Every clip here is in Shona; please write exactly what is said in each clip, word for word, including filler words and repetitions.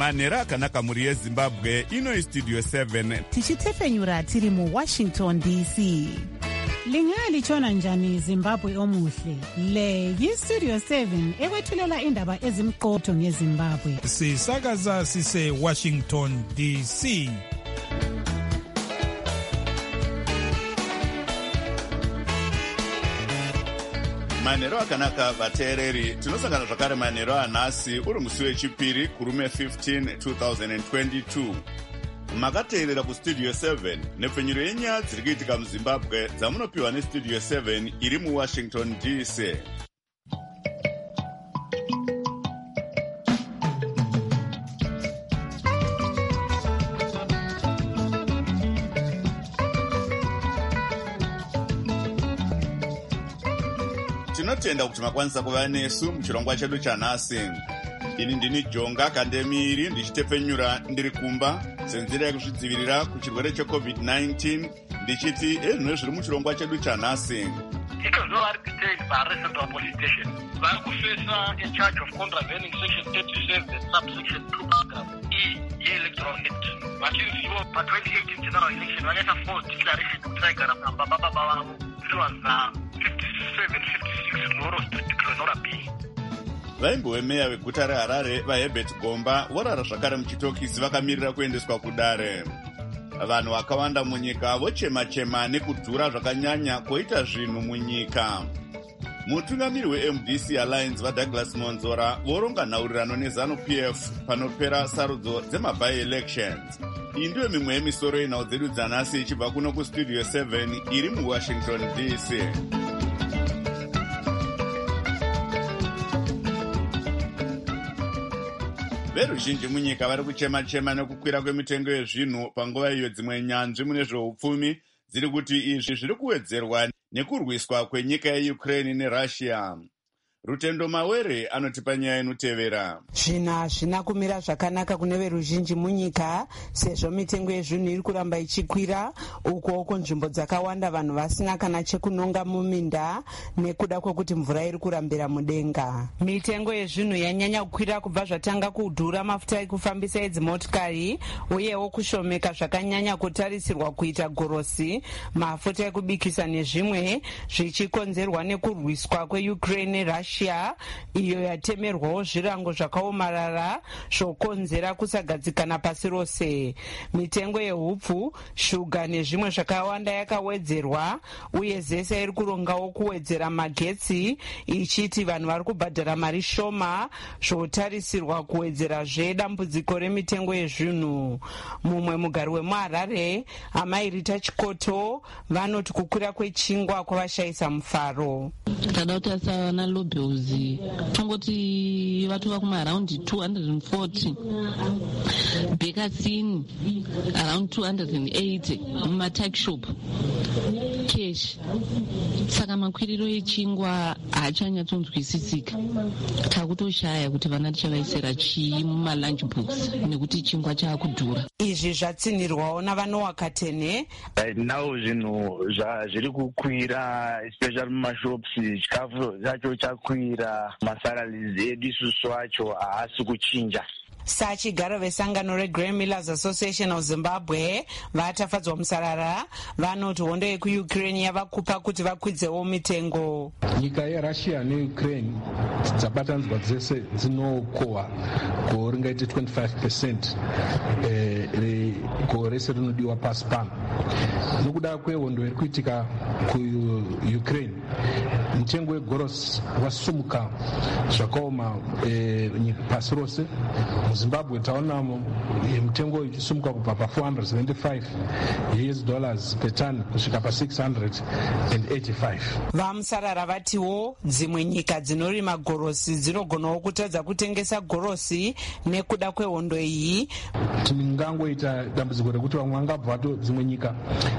manhero akanaka mhuri yezimbabwe. Ino istudio seven tichitefenyura tiri muwashington D C. Lingalitshona njani Zimbabwe omuhle? Le yistudio seven ekwethulela indaba ezimqotho ngeZimbabwe. Sisakaza sise Washington D C. manhero akanaka vateereri. Tinosangana zvakare manhero anhasi uri musi wechipiri kurume fifteen twenty twenty-two. Makateerera kustudio seven nepfenyuro yenyaya dziri kuitika muzimbabwe dzamunopiwa nestudio seven iri muwashington D C. Tinotenda kuti makwanisa kuva nesu muchirongwa chedu chanhasi. Ini ndini Jonga Kandemiri ndichitefenyura ndiri kumba senzira yekuzvidzivirira kuchirwere checovid nineteen ndichiti ezvino zviri muchirongwa chedu chanhasi. Ikozvo vari detained paarrested police station. Vari kufesa in charge of contravening section thirty-seven subsection two paragraph E ye-electoral act. Vachinzivo pa-twenty eighteen general election vakaita false declaration kuti vaigara pamba baba vavo. It was uh, fifty-seven fifty-six Loro Street, Glenora B. Vaimbowe meya weguta reHarare vaHerbert Gomba vorara zvakare muchitokisi vakamirira kuendeswa kudare. Vanhu vakawanda munyika vochema-chema nekudhura zvakanyanya koita zvinhu munyika. Mutungamiri we-M D C Alliance vaDouglas Monzora voronga nhaurirano neZanu-P F panopera sarudzo dzema-by-elections. Iyi ndiyo mimwe yemisoro yenhau dzedu dzanhasi ichibva kuno kustudio seven iri muWashington D C. Veruzhinji munyika vari kuchema-chema nekukwira kwemitengo yezvinhu panguva iyo dzimwe nyanzvi mune zveupfumi dziri kuti izvi zviri kuwedzerwa nekurwiswa kwenyika yeUkraine neRussia. Rutendo Mawere anotipa nyaya inotevera. Zvinhu hazvina kumira zvakanaka kune veruzhinji munyika sezvo mitengo yezvinhu iri kuramba ichikwira uko nzvimbo dzakawanda vanhu vasina kana chekunonga muminda nekuda kwekuti mvura iri kurambira mudenga. Mitengo yezvinhu yanyanya kukwira kubva zvatanga kudhura mafuta ekufambisa edzimotikari uyewo kushomeka zvakanyanya kutarisirwa kuita gorosi, mafuta ekubikisa nezvimwe zvichikonzerwa nekurwiswa kweUkraine neRussia iyo yatemerwawo zvirango zvakaomarara zvokonzera kusagadzikana pasi rose. Mitengo yehupfu, shuga nezvimwe zvakawanda yakawedzerwa uye zese iri kurongawo kuwedzera magetsi ichiti vanhu vari kubhadhara mari shoma zvotarisirwa kuwedzera zvedambudziko remitengo yezvinhu. Mumwe mugari wemuHarare Amairita Chikoto vanoti kukwira kwechingwa kwavashayisa mufaro. Tada kuti asana lobby uzi tongoti vatu vakuma around two hundred forty, bekasini around two hundred eighty mumatak shop cash. Saka makwiriro echingwa haachanyatsonzwisisika. Takutoshaya kuti vana tichavaisira chii mumalunch books nekuti chingwa chaakudhura. Izvi zvatsinirwawo navanowakatene. Now zvinhu zviri kukwira especially mumashops, chikafu chacho chakwira, masalaries edu isusu acho haasi kuchinja. Sachigaro vesangano reGrey Millers Association of Zimbabwe vatafadzwa musarara vanoti hondo yekuUkraine yavakupa kuti vakwidzewo mitengo. Nyika yeRussia neUkraine dzabatanzwa dzese dzinokohwa gore ringaite twenty-five percent gore rese rinodiwa pasi pano. Nokuda kwehondo iri kuitika kuUkraine, mutengo wegorosi wasumuka zvakaoma pasi rose. Zimbabwe taona mutengo uchisumuka kubva pa four hundred seventy-five U S dollars per ton kusvika pa six hundred eighty-five. Vamusarara vatiwo dzimwe nyika dzinorima gorosi dzinogonawo kutadza kutengesa gorosi nekuda kwehondo iyi. Tingangoita dambudziko dambudziko rekuti vamwe vangabva vato dzimwe nyika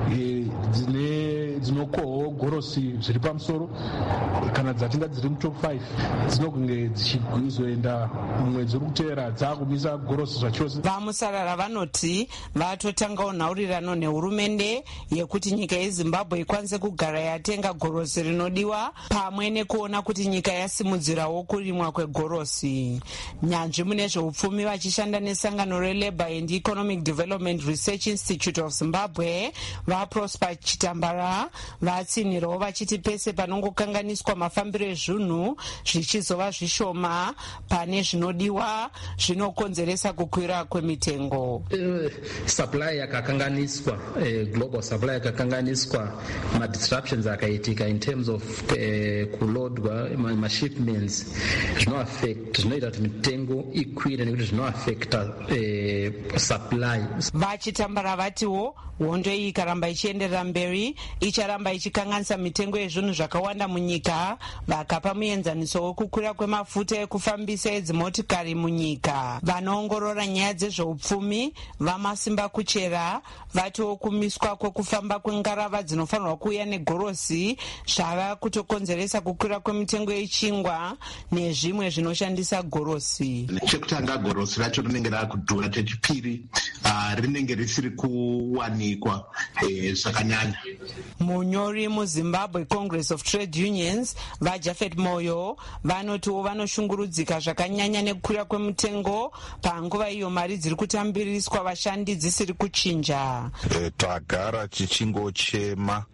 dzine dzinokohwa gorosi zviri pamusoro kana dzatinga dziri mutop five dzinokunge dzichizoenda mumwedzi uri kuteera dzakumisa gorosi zvachose. vamusarara vanoti vatotangawo nhaurirano nehurumende yekuti nyika yezimbabwe ikwanise kugara yatenga gorosi rinodiwa pamwe nekuona kuti nyika yasimudzirawo kurimwa kwegorosi. nyanzvi mune zveupfumi vachishanda nesangano relabour and economic development research institute of zimbabwe vaprosper chitambara vatsinhirawo vachiti pese panongokanganiswa mafambiro ezvinhu zvichizova zvishoma pane zvinodiwa zvinokonzeresa kukwira kwemitengo. Uh, supply yakakanganiswa uh, global supply yakakanganiswa madisruptions akaitika in terms of uh, kulodwa mashipments zvinoaffect zvinoita kuti mitengo ikwire nekuti zvinoaffecta uh, supply. vachitambara vatiwo hondo iyi ikaramba ichienderera mberi icharamba ichikanganisa mitengo yezvinhu zvakawanda munyika vakapa muenzaniso wekukwira kwemafuta ekufambisa edzimotikari munyika. vanoongorora nyaya dzezveupfumi vamasimba kuchera vatiwo kumiswa kwekufamba kwengarava dzinofanirwa kuuya negorosi zvava kutokonzeresa kukwira kwemitengo yechingwa nezvimwe zvinoshandisa gorosi. chekutanga gorosi racho rinenge rakudhura, chechipiri uh, rinenge risiri kuwanikwa eh, zvakanyanya. munyori muzimbabwe congress of trade unions vajafet moyo vanotiwo vanoshungurudzika zvakanyanya nekukwira kwemitengo panguva iyo mari dziri kutambiriswa vashandi dzisiri kuchinja. E, tagara tichingochema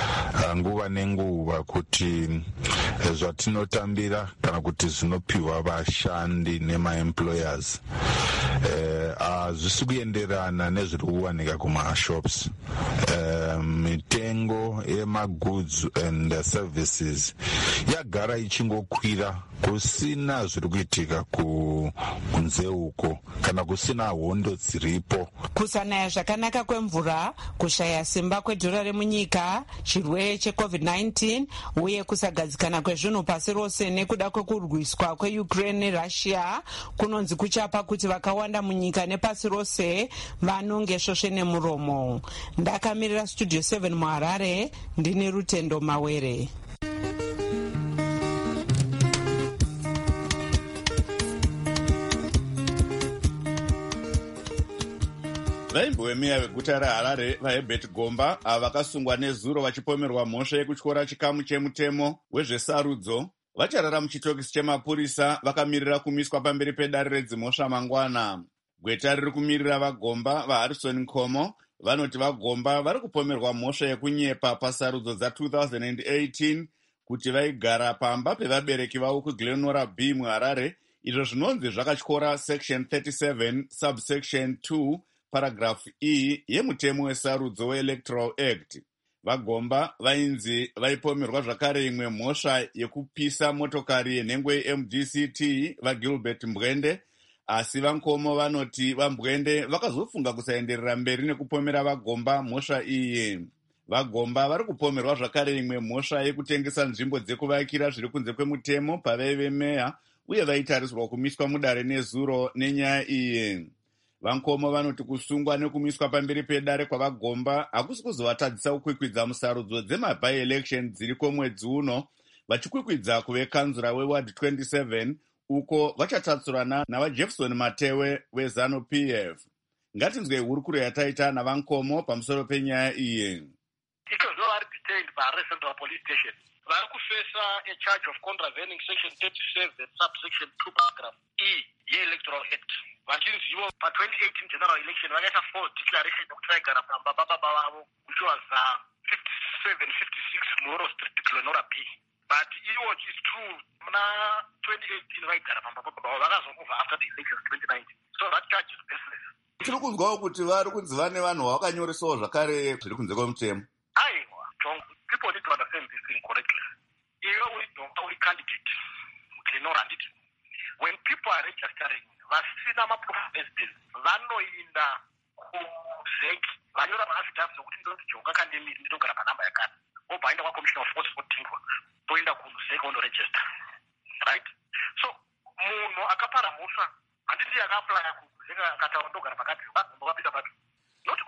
nguva nenguva kuti e, zvatinotambira kana kuti zvinopiwa vashandi nemaemployers hazvisi e, kuenderana nezviri kuwanika kumashops. e, mitengo yemagoods and services yagara ichingokwira kusina zviri kuitika kunze uko kana kusina hondo dziripo. kusanaya zvakanaka kwemvura, kushaya simba kwedhora remunyika, chirwere checovid nineteen uye kusagadzikana kwezvinhu pasi rose nekuda kwekurwiswa kweukraine nerussia kunonzi kuchapa kuti vakawanda munyika nepasi rose vanonge svosve nemuromo. ndakamirira studio seven muharare, ndini Rutendo Mawere. vaimbowemeya veguta reharare vaherbert gomba ava vakasungwa nezuro vachipomerwa mhosva yekutyora chikamu chemutemo wezvesarudzo vacharara muchitokisi chemapurisa vakamirira kumiswa pamberi pedare redzimhosva mangwana. gweta riri kumirira vagomba vaharrison nkomo vanoti vagomba vari kupomerwa mhosva yekunyepa pasarudzo dza two thousand eighteen kuti vaigara pamba pevabereki vavo kuglenora B muharare, izvo zvinonzi zvakatyora section thirty-seven subsection two paragraph E yemutemo wesarudzo weelectoral act. vagomba vainzi vaipomerwa zvakare imwe mhosva yekupisa motokari yenhengo yeM D C T vaGilbert Mbwende, asi vankomo vanoti vaMbwende vakazofunga kusaenderera mberi nekupomera vagomba mhosva iyi. vagomba vari kupomerwa zvakare imwe mhosva yekutengesa nzvimbo dzekuvakira zviri kunze kwemutemo pavaive meya uye vaitarisirwa kumiswa mudare nezuro nenyaya iyi. vankomo vanoti kusungwa nekumiswa pamberi pedare kwavagomba hakusi kuzovatadzisa kukwikwidza musarudzo dzemaby-election dziriko mwedzi uno, vachikwikwidza kuve kanzura weward twenty-seven uko vachatatsurana navajefferson matewe wezanu P F. ngatinzwei hurukuro yataita navankomo pamusoro penyaya iyi. Icozvo vari detained paHarare Central Police Station vari kufesa a charge of contravening section thirty-seven subsection two paragraph E ye-electoral act. vachinzi ivo pa-twenty eighteen general election vakaita false declaration yekuti vaigara pamba bababa vavo which was uh, fifty-seven fifty-six Moro Street Glenora B. but iwo is true muna twenty eighteen vaigara pamba bababa vavo vakazomova after the election twenty nineteen, so that charge is baseless. tiri kunzwawo kuti vari kunzi vane vanhu vavakanyoresawo zvakare zviri kunze kwemutemo. aiwa John, people need to understand this thing correctly. iwe uri donga uri candidate muglenora handiti when people are registering vasina maproof of residence vanoinda kuzek vanyora maafidavit zokuti ndoti jonga kandemiri ndinogara panhamba yakati obva aenda kwacommissioner of force fotingwa toenda kuzek ondoregister, right? So munhu akapara mhosva handiti akaaplya kuzek akataura ndogara pakati vagomba vapinda papi, not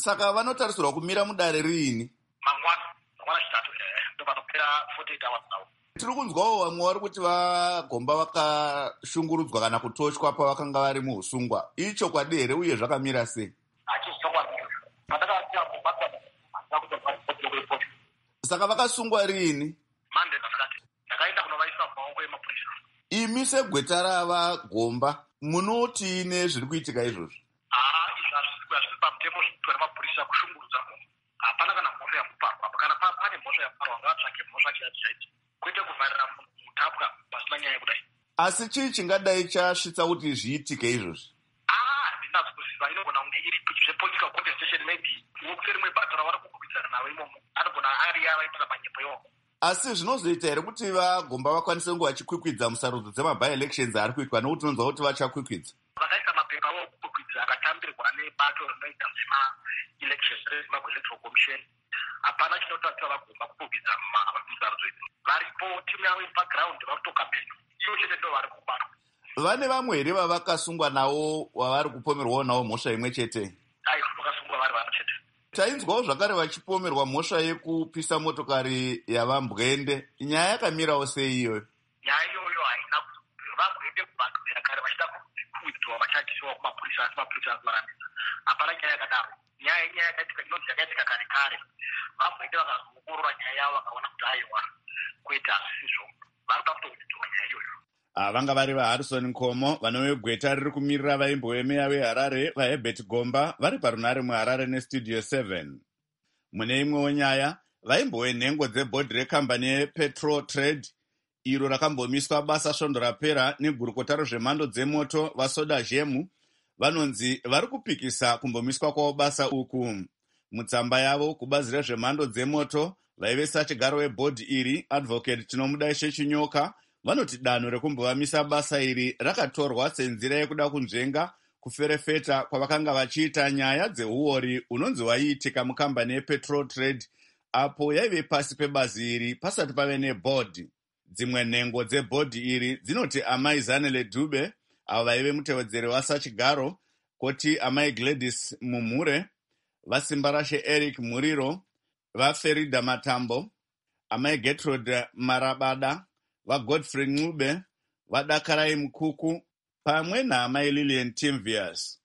Saka vanotarisirwa kumira mudare riini? Mangwana, mangwana chitatu, ndo vanopera forty-eight hours now. Tiri kunzwawo vamwe vari kuti vagomba vakashungurudzwa kana kutoshwa pavakanga vari muusungwa. Icho kwadi here uye zvakamira sei? Hachisi chokwadi. Pandakasiya kubatwa ndakuti pari. Saka vakasungwa riini? Monday ndasakati. Ndakaenda kunovaisa mumaoko emapurisa. Imi segweta rava Gomba munoti nezviri kuitika izvozvi? Ah, izvi hazvisi pamutemo wemapurisa kushungurudza munhu. Hapana kana mhosva yamuparwa. Kana pane mhosva yamuparwa ngavatsvake mhosva chiyati chaiti. Kwete kuvharira mutapwa pasina nyaya kudai. Asi chii chingadai chasvitsa kuti zviitike izvozvi? Ah, handinazi kuziva. Inogona kunge iri zvepolitical contestation, maybe wokune rimwe bato ravari kukwikwidzana navo imomo. Anogona ari avaitira manyepo iwomo. Asi zvinozoita here kuti vaGomba vakwanise kunge vachikwikwidza musarudzo dzemabi-elections ari kuitwa, nokuti unonzwa kuti vachakwikwidza? Vakaisa mapepa avo kukwikwidzira akatambirwa nebato rinoita zvema-elections reZimbabwe Electoral Commission. Hapana chinotarisira vaGomba kukwikwidzira musarudzo idzi. Varipo timu yavo iripaground vari kutokambeni. Ivo chete ndo vari kubatwa. Vane vamwe here vavakasungwa navo vavari kupomerwawo navo mhosva imwe chete? Ai, vakasungwa vari vano chete. Tainzwawo zvakare vachipomerwa mhosva yekupisa motokari yavaMbwende. Nyaya yakamirawo sei iyoyo? Nyaya iyoyo haina vaMbwende kubvira kare vachida kuwithdraw vachachisiwa kumapurisa, asi mapurisa asivarambidza. Hapana nyaya yakadaro. Nyaya inyaya yakaitika inonzi yakaitika kare kare. VaMbwende vakazoongorora nyaya yavo vakaona kuti aiwa kwete hazvisizvo. Vari kuda kutowithdraw nyaya iyoyo. Vanga vari vaHarrison Nkomo vanove gweta riri kumirira vaimbowemeya veHarare vaHerbert Gomba vari parunare muHarare nestudio seven. Mune imwewo nyaya, vaimbowe nhengo dzebhodhi rekambani yePetrol Trade iro rakambomiswa basa svondo rapera negurukota rezvemhando dzemoto vaSoda Zhemu vanonzi vari kupikisa kumbomiswa kwavo basa uku. Mutsamba yavo kubazi rezvemhando dzemoto vaive sachigaro webhodhi iri Advocate Tinomudaishe Chinyoka vanoti danho rekumbovamisa basa iri rakatorwa senzira yekuda kunzvenga kuferefeta kwavakanga vachiita nyaya dzeuori unonzi waiitika mukambani yePetrol Trade apo yaive pasi pebazi iri pasati pave nebhodhi. Dzimwe nhengo dzebhodhi iri dzinoti amai Zanele Dube avo vaive mutevedzeri wasachigaro, koti amai Gladys Mumhure, vaSimbarashe Eric Muriro, vaFerida Matambo, amai Gertrude Marabada, vaGodfrey Ncube, vaDakarai Mukuku pamwe naamai Lillian Timvias.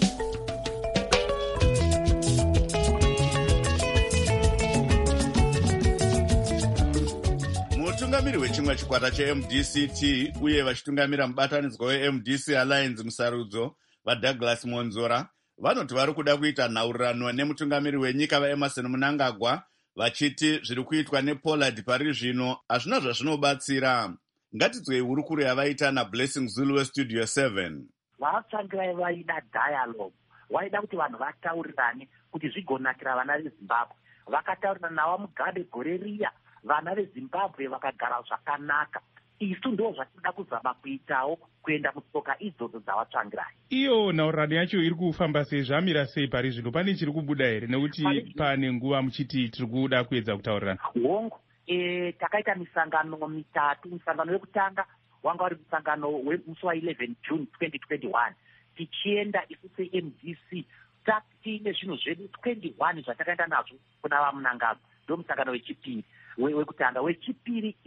Mutungamiri wechimwe chikwata cheM D C T uye vachitungamira mubatanidzwa weM D C Alliance musarudzo vaDouglas Monzora vanoti vari kuda kuita nhaurirano nemutungamiri wenyika vaEmerson Mnangagwa vachiti zviri kuitwa nePollard pari zvino hazvina zvazvinobatsira. Ngatidzwei hurukuro yavaita naBlessing Zulu westudio seven. Vatsvangirai vaida dialogue, vaida kuti vanhu vataurirane kuti zvigonakira vana veZimbabwe. Vakataurirana navo Mugabe gore riya, vana veZimbabwe vakagara zvakanaka. Isu ndo zvatinoda kuzama kuitawo kuenda mutsoka idzodzo dzavatsvangirai. Iyo nhaurirano yacho iri kufamba sei, zvamira sei pari zvino? Pane chiri kubuda here nekuti pane nguva muchiti tiri kuda kuedza kutaurirana? Hongo, e, takaita misangano mitatu. Musangano wekutanga wanga uri musangano wemusi wa11 June twenty twenty-one. Tichienda isu seM D C tiine zvinhu zvedu twenty-one zvatakaenda nazvo kuna vaMnangagwa. Ndo musangano wechipiri wekutanga. Wechipiri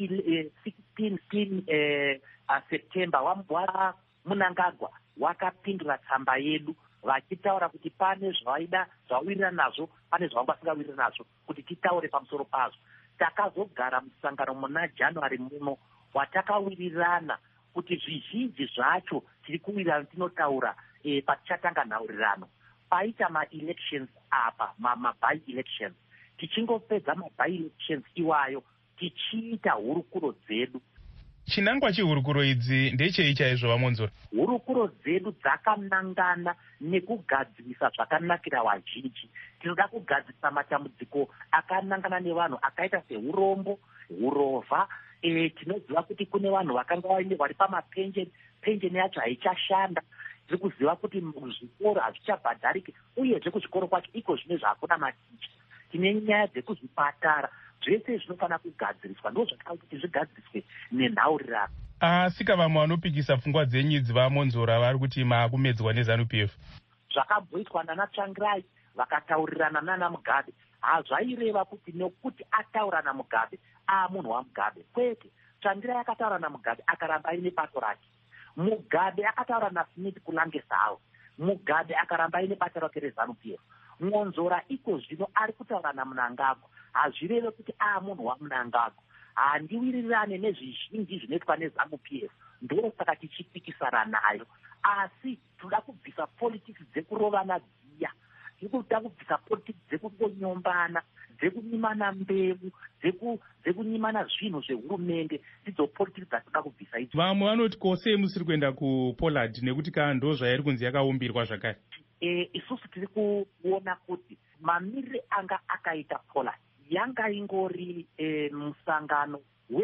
sixteen September wa Mnangagwa wakapindura tsamba yedu vachitaura kuti pane zvaida zvawirira nazvo, pane zvavanga vasingawirira nazvo, kuti titaure pamusoro pazvo. Takazogara musangano muna January muno watakawirirana kuti zvizhinji zvacho tiri kuwirirana tinotaura e, patichatanga nhaurirano. Paita ma-elections apa, ma-by-elections. Tichingopedza ma-by-elections iwayo tichiita hurukuro dzedu. Chinangwa chehurukuro idzi ndechei chaizvo vaMonzora? Hurukuro dzedu dzakanangana nekugadzirisa zvakanakira vazhinji. Tinoda kugadzirisa matambudziko akanangana nevanhu akaita seurombo, urova. E, tinoziva kuti kune vanhu vakanga vari pamapenjeni, penjeni yacho haichashanda. Tiri kuziva kuti muzvikoro hazvichabhadhariki, uyezve kuzvikoro kwacho iko zvine zvakuna maticha. Tine nyaya dzekuzvipatara, zvese zvinofanira kugadziriswa. Ndo zvakada kuti zvigadziriswe nenhaurirano. Asika vamwe vanopikisa pfungwa dzenyu idzi vaMonzora vari kuti maakumedzwa neZANU P F. Zvakabhoitwa nana Tsvangirai vakataurirana nana Mugabe, hazvaireva kuti nekuti ataura naMugabe amunhu waMugabe, kwete. Tsvangira yakataura naMugabe akaramba aine bato rake. Mugabe akataura naSmith kulange zavo, Mugabe akaramba aine bata rake reZANU-P F. Ngonzora iko zvino ari kutaura naMnangagwa, hazvireve kuti amunhu waMnangagwa. Handiwirirane nezvizhinji zvinoitwa neZANU-P F, ndo saka tichipikisana nayo. Asi toda kubvisa politics dzekurovana dziya, toda kubvisa politics dzekukonyombana, dzekunyimana mbeu, dzekunyimana zvinhu zvehurumende, ndidzo politics dzatoda kubvisa idzi. Vamwe vanoti kose musiri kuenda kuPoland nekuti kando zvairi kunzi yakaumbirwa zvakare. E, isusu tiri kuona kuti mamirire anga akaita Poland yanga ingori e, musangano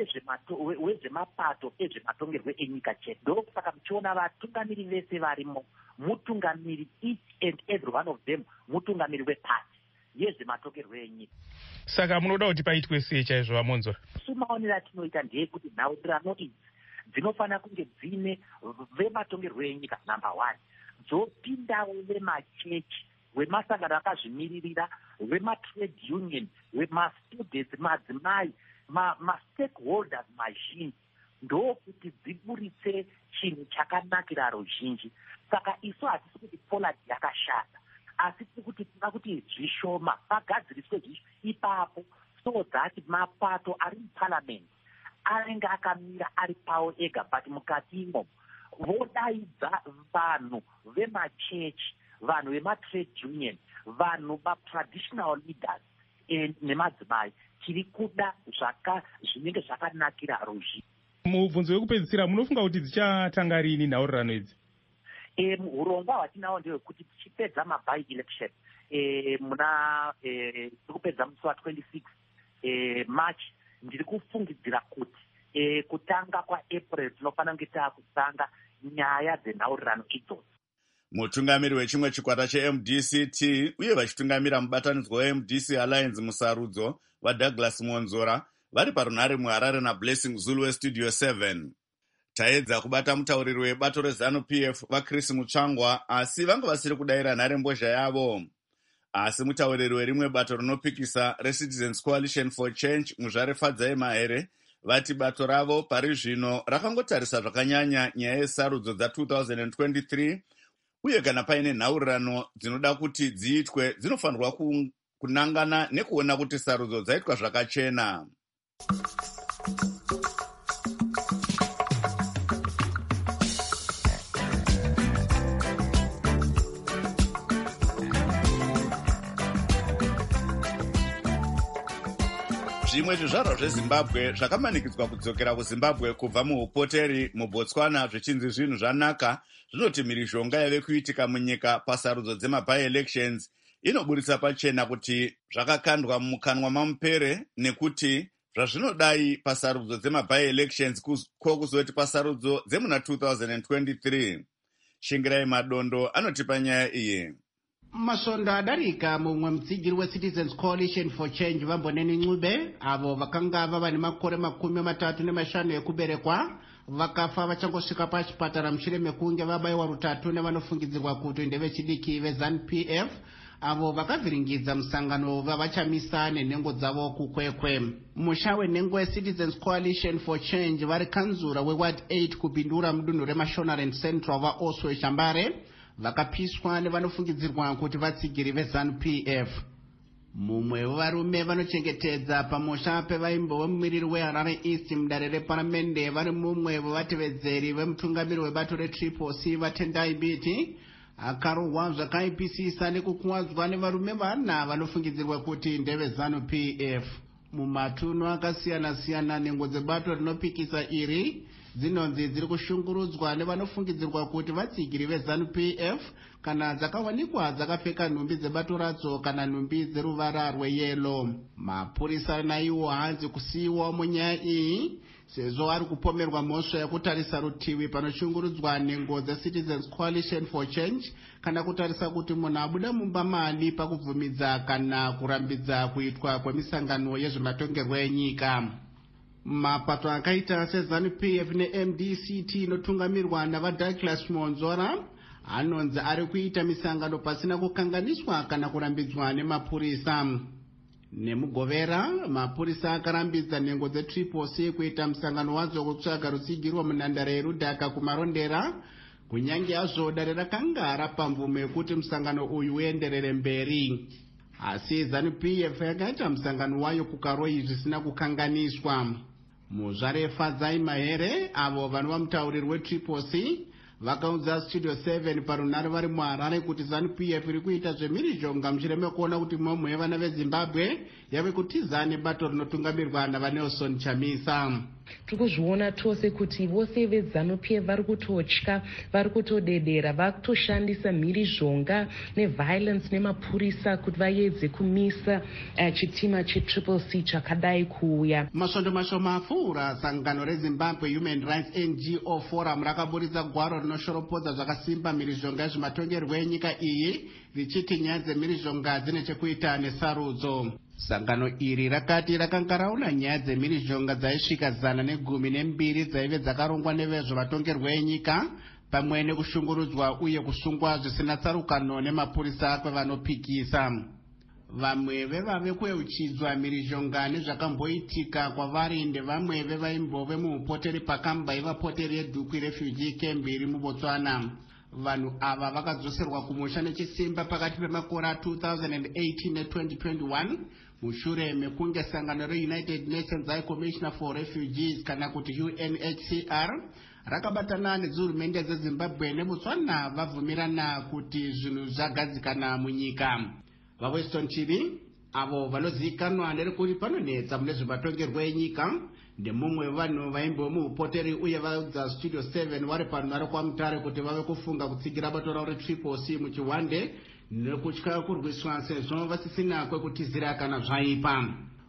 wezvemapato ezvematongerwe enyika chete. Ndosaka muchiona vatungamiri vese varimo, mutungamiri each and every one of them mutungamiri wepati yezvematongerwe enyika. Saka munoda kuti paitwe sei chaizvo vamonzora? Sumaonera tinoita ndeyekuti nhautirano idzi dzinofanira kunge dzine vematongerwe enyika number one, dzopindawo vemachechi, wemasangano akazvimiririra, wematrade union, wemastudents, madzimai, ma-stakeholders ma mazhinji, ndokuti dziburitse chinhu chakanakira ruzhinji. Saka isu hatisi kuti Poland yakashata, asi tiri kuti tinoda kuti zvishoma pagadziriswe zvisho ipapo, so that mapato ari muparliament anenge akamira ari pawo ega, but mukati imo vodaidza vanhu vemachechi, vanhu vematrade union, vanhu matraditional leaders nemadzimai. Tiri kuda zvaka zvinenge zvakanakira ruzhinji. Mubvunzo wekupedzisira, munofunga kuti dzichatanga rini nhaurirano idzi? E, urongwa hwatinawo ndewekuti tichipedza mabai election e, muna e, tikupedza musi wa twenty-six e, March, ndiri kufungidzira kuti e, kutanga kwaApril tinofanira kunge taakutanga nyaya dzenhaurirano idzodzo. Mutungamiri wechimwe chikwata cheM D C T uye vachitungamira mubatanidzwa weM D C Alliance musarudzo vaDouglas Monzora vari parunhare muHarare naBlessing Zulu weStudio seven. Taedza kubata mutauriri webato reZANU-P F vaChris Mutsvangwa, asi vanga vasiri kudayira nhare mbozha yavo. Asi mutauriri werimwe bato rinopikisa reCitizens Coalition for Change muzvare Fadzai Mahere vati bato ravo pari zvino rakangotarisa zvakanyanya nyaya yesarudzo dza two thousand twenty-three, uye kana paine nhaurirano dzinoda kuti dziitwe dzinofanirwa kunangana nekuona kuti sarudzo dzaitwa zvakachena. Zvimwe zvizvarwa zveZimbabwe zvakamanikidzwa kudzokera kuZimbabwe kubva muupoteri muBotswana zvichinzi zvinhu zvanaka, zvinoti mhirizhonga yave kuitika munyika pasarudzo dzemabi-elections inoburitsa pachena kuti zvakakandwa mumukanwa mamupere, nekuti zvazvinodai pasarudzo dzemabi-elections ko kuzoti pasarudzo dzemuna two thousand twenty-three. Shingirai Madondo anotipa nyaya iyi. Masvondo adarika mumwe mutsigiri weCitizens Coalition for Change Vamboneni Ncube, avo vakanga vava nemakore makumi matatu nemashanu ekuberekwa, vakafa vachangosvika pachipatara mushure mekunge vabayiwa rutatu nevanofungidzirwa kuti ndevechidiki veZANU-P F, avo vakavhiringidza musangano vavachamisa nenhengo dzavo kukwekwe. Musha wenhengo weCitizens Coalition for Change vari kanzura weward eight kupindura mudunhu reMashonaland Central vaOswe Shambare vakapiswa nevanofungidzirwa kuti vatsigiri veZANU-P F. Mumwe wevarume vanochengetedza pamusha pevaimbo vemumiriri weHarare East mudare reparamende vari mumwe wevatevedzeri vemutungamiri webato reTriple C vaTendai Biti akarohwa zvakaipisisa nekukuwadzwa nevarume vana vanofungidzirwa kuti ndeveZANU-P F. Mumatunhu akasiyana-siyana nhengo dzebato rinopikisa iri dzinonzi dziri kushungurudzwa nevanofungidzirwa kuti vatsigiri veZANU-P F kana dzakawanikwa dzakapfeka nhumbi dzebato radzo kana nhumbi dzeruvara rweyelo. Mapurisa naiwo haanzi kusiyiwa munyaya iyi sezvo ari kupomerwa mhosva yekutarisa rutivi panoshungurudzwa nhengo dzeCitizens Coalition for Change kana kutarisa kuti munhu abuda mumba mani pakubvumidza kana kurambidza kuitwa kwemisangano yezvematongerwo enyika. Mapato akaita seZANU-P F neM D C T inotungamirwa navaDouglas Monzora anonzi ari kuita misangano pasina kukanganiswa kana kurambidzwa nemapurisa. Nemugovera, mapurisa akarambidza nhengo dzetriple C kuita musangano wadzo wekutsvaga rutsigiro munhandare yerudhaka kumarondera, kunyange hazvo dare rakanga rapa mvumo yekuti musangano uyu uenderere mberi. Asi ZANU-P F yakaita musangano wayo kukaroi zvisina kukanganiswa. Muzvare Fadzai Mahere, avo vanova mutauriri wetriple C, vakaudza Studio seven parunhare vari muHarare kuti ZANU-P F iri kuita zvemhirizhonga mushure mekuona kuti mumwe yevana veZimbabwe yave kutiza nebato rinotungamirirwa naVanelson Chamisa. Tiri kuzviona tose kuti vose veZANU-P F vari kutotya, vari kutodedera, vari kutoshandisa mhirizhonga neviolence nemapurisa kuti vaedze kumisa uh, chitima chetriple C chakadai kuuya. Masvondo mashoma apfuura, sangano reZimbabwe Human Rights N G O Forum rakaburitsa gwaro rinoshoropodza zvakasimba mhirizhonga yezvematongerwo enyika iyi, richiti nyaya dzemhirizhonga dzine chekuita nesarudzo. Sangano iri rakati rakanga raona nyaya dzemhirizhonga dzaisvika zana negumi nembiri dzaive dzakarongwa nevezvematongerwo enyika, pamwe nekushungurudzwa uye kusungwa zvisina tsarukano nemapurisa kwevanopikisa. Vamwe vevave kweuchidzwa mhirizhonga nezvakamboitika kwavari ndevamwe vevaimbove muupoteri pakamba ivapoteri yeDukwi refugee camp iri muBotswana. Vanhu ava vakadzoserwa kumusha nechisimba pakati pemakore two thousand eighteen ne twenty twenty-one mushure mekunge sangano reUnited Nations High Commissioner for Refugees kana kuti U N H C R rakabatana nedzihurumende dzeZimbabwe neBotswana vabvumirana kuti zvinhu zvagadzikana munyika. VaWeston T V avo vanozivikanwa nerekuti panonetsa mune zvematongerwo enyika ndemumwe wevanhu vaimbo muupoteri uye vaudza Studio seven vari panhare kwaMutare kuti vave kufunga kutsigira bato ravo retriple C muchiwande nekutya kurwiswa sezvo vasisina kwekutizira kana zvaipa.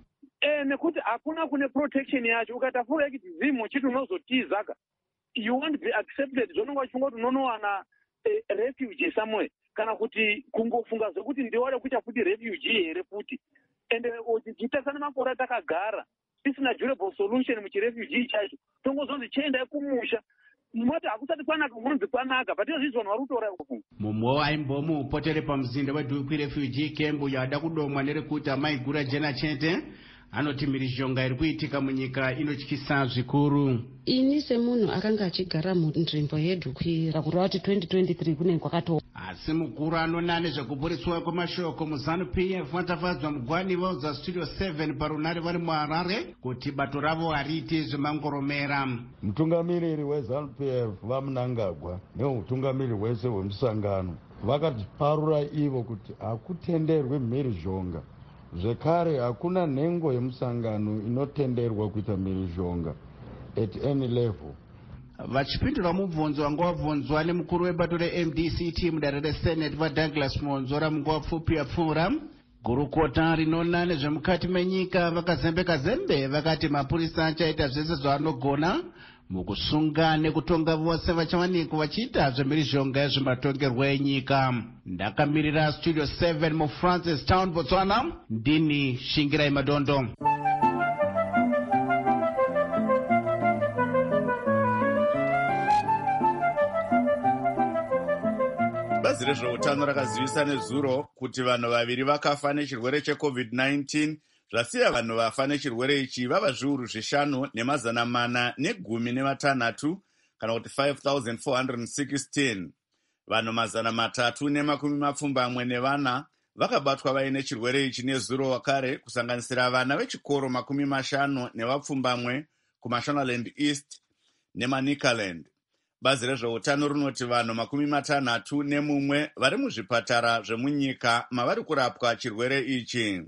Eh, nekuti hakuna kune protection yacho. Ukatafuura kuti zimo chiti unozotiza ka you won't be accepted. Zvononga uchinga kuti unonowana eh, refugee somewhere kana kuti kungofunga zvekuti ndiwade kuita futi refugee here futi. Ende uchitasana makore atakagara isina durable solution muchirefugee chacho. Tongozonzi chiendai kumusha. Moti hakusati kwanaka munonzi kwanaka, but izvo vanhu vari kutora kufunga. Mumwe waimbo muupoteri pamuzinda weDukwi refugee camp uyo ada kudomwa nerekuti amaigura jena chete anoti mhirizhonga iri kuitika munyika inotyisa zvikuru. Ini semunhu akanga achigara munzvimbo yeDukwi rakureva kuti twenty twenty-three kunenge kwakatoo. Asi mukuru anona nezvekuburiswa kwemashoko muZANU-P F watafadzwa mugwani vaudza Studio seven parunhare vari muHarare kuti bato ravo hariiti zvemangoromera. Mutungamiriri weZANU-P F vaMnangagwa neutungamiriri hwese hwemusangano vakatiparura ivo kuti hakutenderwi mhirizhonga. Zvekare hakuna nhengo yemusangano inotenderwa kuita mhirizhonga at any level. Vachipindura mubvunzo wanga wabvunzwa nemukuru webato reM D C T mudare reSenate vaDouglas Monzora munguva pfupi yapfuura, gurukota rinoona nezvemukati menyika vakazembeka zembe vakati mapurisa achaita zvese zvavanogona mukusunga nekutonga vose vachawanikwa vachiita zvemhirizhonga yezvematongerwo enyika. Ndakamirira Studio seven muFrancis Town, Botswana, ndini Shingirai Madondo. Bazi rezveutano rakazivisa nezuro kuti vanhu vaviri vakafa nechirwere checovid nineteen zvasiya vanhu vafa nechirwere ichi vava zviuru zvishanu nemazana mana negumi nematanhatu kana kuti five thousand four hundred sixteen. Vanhu mazana matatu nemakumi mapfumbamwe nevana vakabatwa vaine chirwere ichi nezuro wakare, kusanganisira vana vechikoro makumi mashanu nevapfumbamwe kuMashonaland East neManicaland. Bazi rezveutano rinoti vanhu makumi matanhatu nemumwe vari muzvipatara zvemunyika mavari kurapwa chirwere ichi.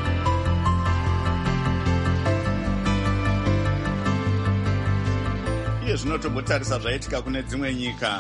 Iye zvinotombotarisa zvaitika kune dzimwe nyika.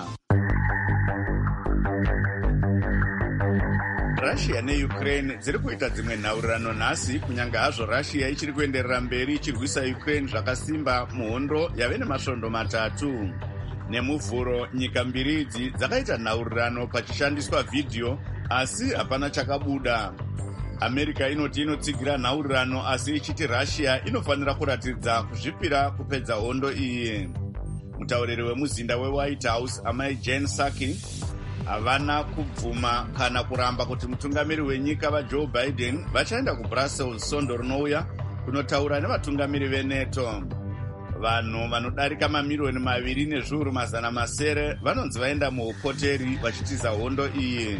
Russia neUkraine dziri kuita dzimwe nhaurirano nhasi, kunyange hazvo Russia ichiri kuenderera mberi ichirwisa Ukraine zvakasimba muhondo yave nemasvondo matatu. Nemuvhuro nyika mbiri idzi dzakaita nhaurirano pachishandiswa vhidhiyo, asi hapana chakabuda. America inoti inotsigira nhaurirano, asi ichiti Russia inofanira kuratidza kuzvipira kupedza hondo iyi. Mutauriri wemuzinda weWhite House amai Jen Psaki havana kubvuma kana kuramba kuti mutungamiri wenyika vajoe Biden vachaenda kubrussels sondo rinouya kunotaura nevatungamiri veneto. Vanhu vanodarika mamiriyoni maviri nezviuru mazana masere vanonzi vaenda muhopoteri vachitiza hondo iyi.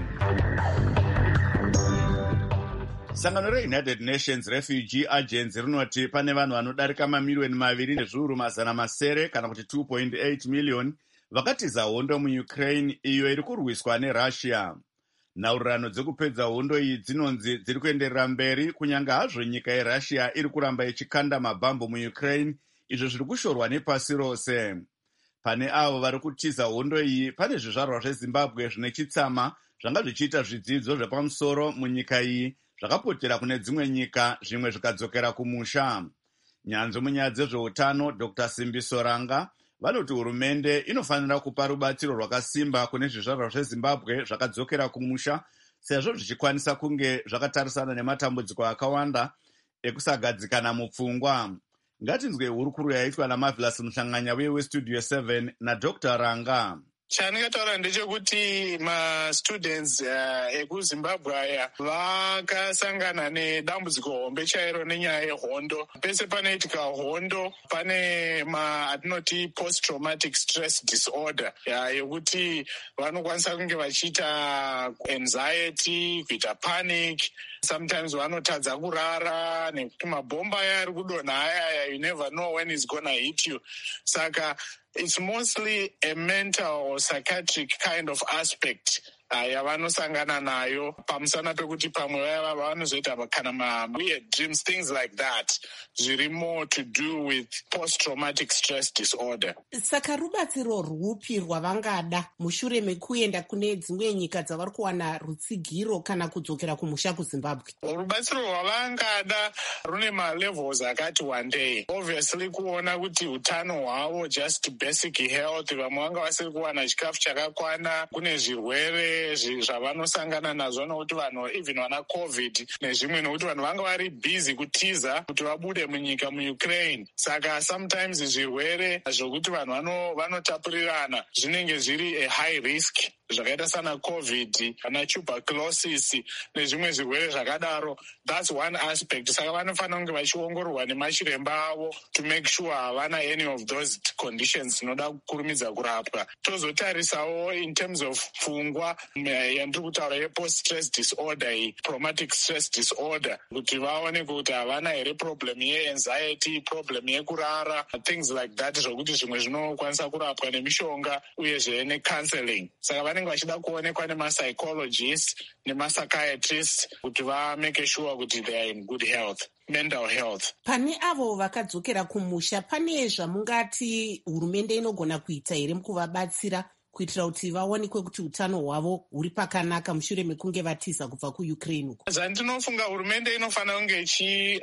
Sangano reUnited Nations Refugee Agency rinoti pane vanhu vanodarika mamiriyoni maviri nezviuru mazana masere kana kuti two point eight million vakatiza hondo muUkraine iyo iri kurwiswa neRussia. Nhaurirano dzekupedza hondo iyi dzinonzi dziri kuenderera mberi kunyange hazvo nyika yeRussia iri kuramba ichikanda mabhambu muUkraine, izvo zviri kushorwa nepasi rose. Pane avo vari kutiza hondo iyi pane zvizvarwa zveZimbabwe zvine chitsama zvanga zvichiita zvidzidzo zvepamusoro munyika iyi zvakapotera kune dzimwe nyika zvimwe zvikadzokera kumusha. Nyanzvi munyaya dzezveutano Doctor Simbi Soranga vanoti hurumende inofanira kupa rubatsiro rwakasimba kune zvizvarwa zveZimbabwe zvakadzokera kumusha sezvo zvichikwanisa kunge zvakatarisana nematambudziko akawanda ekusagadzikana mupfungwa. Ngatinzwe hurukuru yaitwa naMarvelous Muhlanganya weStudio seven naDr Ranga. Chandingataura ndechekuti mastudents uh, ekuZimbabwe aya vakasangana nedambudziko hombe chairo nenyaya yehondo. Pese panoitika hondo pane maatinoti post traumatic stress disorder yekuti vanokwanisa kunge vachiita anxiety, kuita panic, sometimes vanotadza kurara nekuti mabhomba aya ari kudonha aya, you never know when it's gonna hit you. Saka it's mostly a mental or psychiatric kind of aspect uh, yavanosangana nayo pamusana pekuti pamwe vaya vanozoita kana ma weird dreams, things like that, zviri more to do with post-traumatic stress disorder. Saka rubatsiro rwupi rwavangada mushure mekuenda kune dzimwe nyika dzavari kuwana rutsigiro kana kudzokera kumusha kuZimbabwe? Rubatsiro rwavangada rune malevels akati wandei. Obviously kuona kuti utano hwavo, just basic health, vamwe vanga vasiri kuwana chikafu chakakwana, kune zvirwere zvavanosangana nazvo nokuti vanhu even vana covid nezvimwe, nokuti vanhu vanga vari busy kutiza kuti vabude munyika muUkraine. Saka sometimes zvirwere zvokuti vanhu vanotapurirana zvinenge zviri a high risk, zvakaita sana covid kana tuberculosis nezvimwe zvirwere zvakadaro. That's one aspect. Saka vanofanira kunge vachiongororwa nemachiremba avo to make sure havana any of those conditions dzinoda kukurumidza kurapwa. Tozotarisawo in terms of pfungwa yandiri kutaura yepost stress disorder iyi, traumatic stress disorder, kuti vaone kuti havana here problem yeanxiety, problem yekurara, things like that, zvokuti zvimwe zvinokwanisa kurapwa nemishonga uyezve necounseling. Saka vanenge vachida kuonekwa nemapsychologists nemapsychiatrists kuti vamake sure kuti they are in good health, mental health. Pane avo vakadzokera kumusha, pane zvamungati hurumende inogona kuita here mukuvabatsira kuitira kuti vaonekwe kuti utano hwavo huri pakanaka mushure mekunge vatiza kubva kuUkraine? Zvandinofunga hurumende inofanira kunge ichi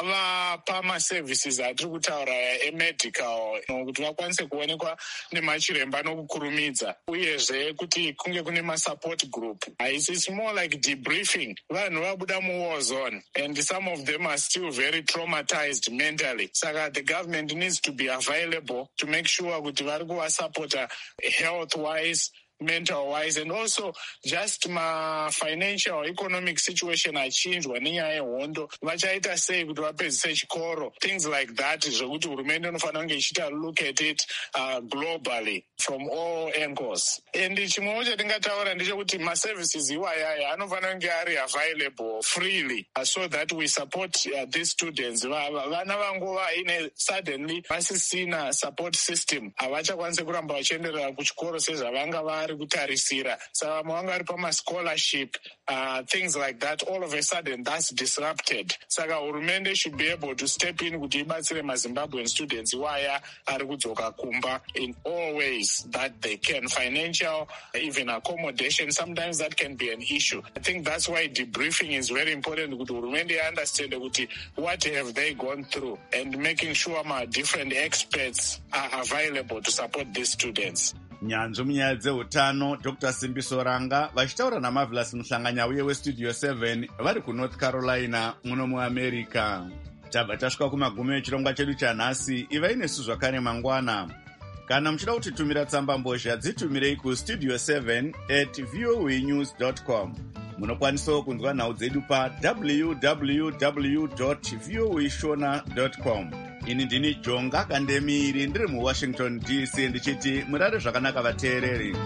vapa maservices atiri kutaura emedical kuti vakwanise kuonekwa nemachiremba nokukurumidza, uyezve kuti kunge kune masupport group. It's more like debriefing. Vanhu vabuda muwar zone and some of them are still very traumatized mentally. Saka the government needs to be available to make sure kuti vari kuvasupporta health wise, mental wise, and also just ma financial economic situation achinjwa nenyaya yehondo, vachaita sei kuti vapedzise chikoro, things like that, zvokuti hurumende inofanira kunge ichita look at it uh, globally from all angles. And chimwewo chatingataura ndechekuti maservices iwayaya anofanira kunge ari available freely uh, so that we support uh, these students. Vana vangova ine suddenly vasisina support system, havachakwanisi kuramba vachienderera kuchikoro sezvavanga vari kutarisira. Saka vamwe vanga vari pamascholarship, uh, things like that, all of a sudden that's disrupted. Saka hurumende should be able to step in kuti ibatsire maZimbabwean students waya ari kudzoka kumba in all ways that they can. Financial, even accommodation, sometimes that can be an issue. I think that's why debriefing is very important, kuti hurumende understand kuti what have they gone through and making sure my different experts are available to support these students. Nyanzvi munyaya dzeutano Doctor Simbi Soranga vachitaura naMarvelous Muhlanganya uye weStudio seven vari kuNorth Carolina muno muAmerica. Tabva tasvika kumagumi echirongwa chedu chanhasi. Ivai nesu zvakare mangwana. Kana muchida kutitumira tsamba mbozha dzitumirei kustudio seven at voa news dot com. Munokwanisawo kunzwa nhau dzedu pa w w w dot voa shona dot com. Ini ndini Jonga Kandemiri ndiri muWashington D C ndichiti murare zvakanaka vateereri.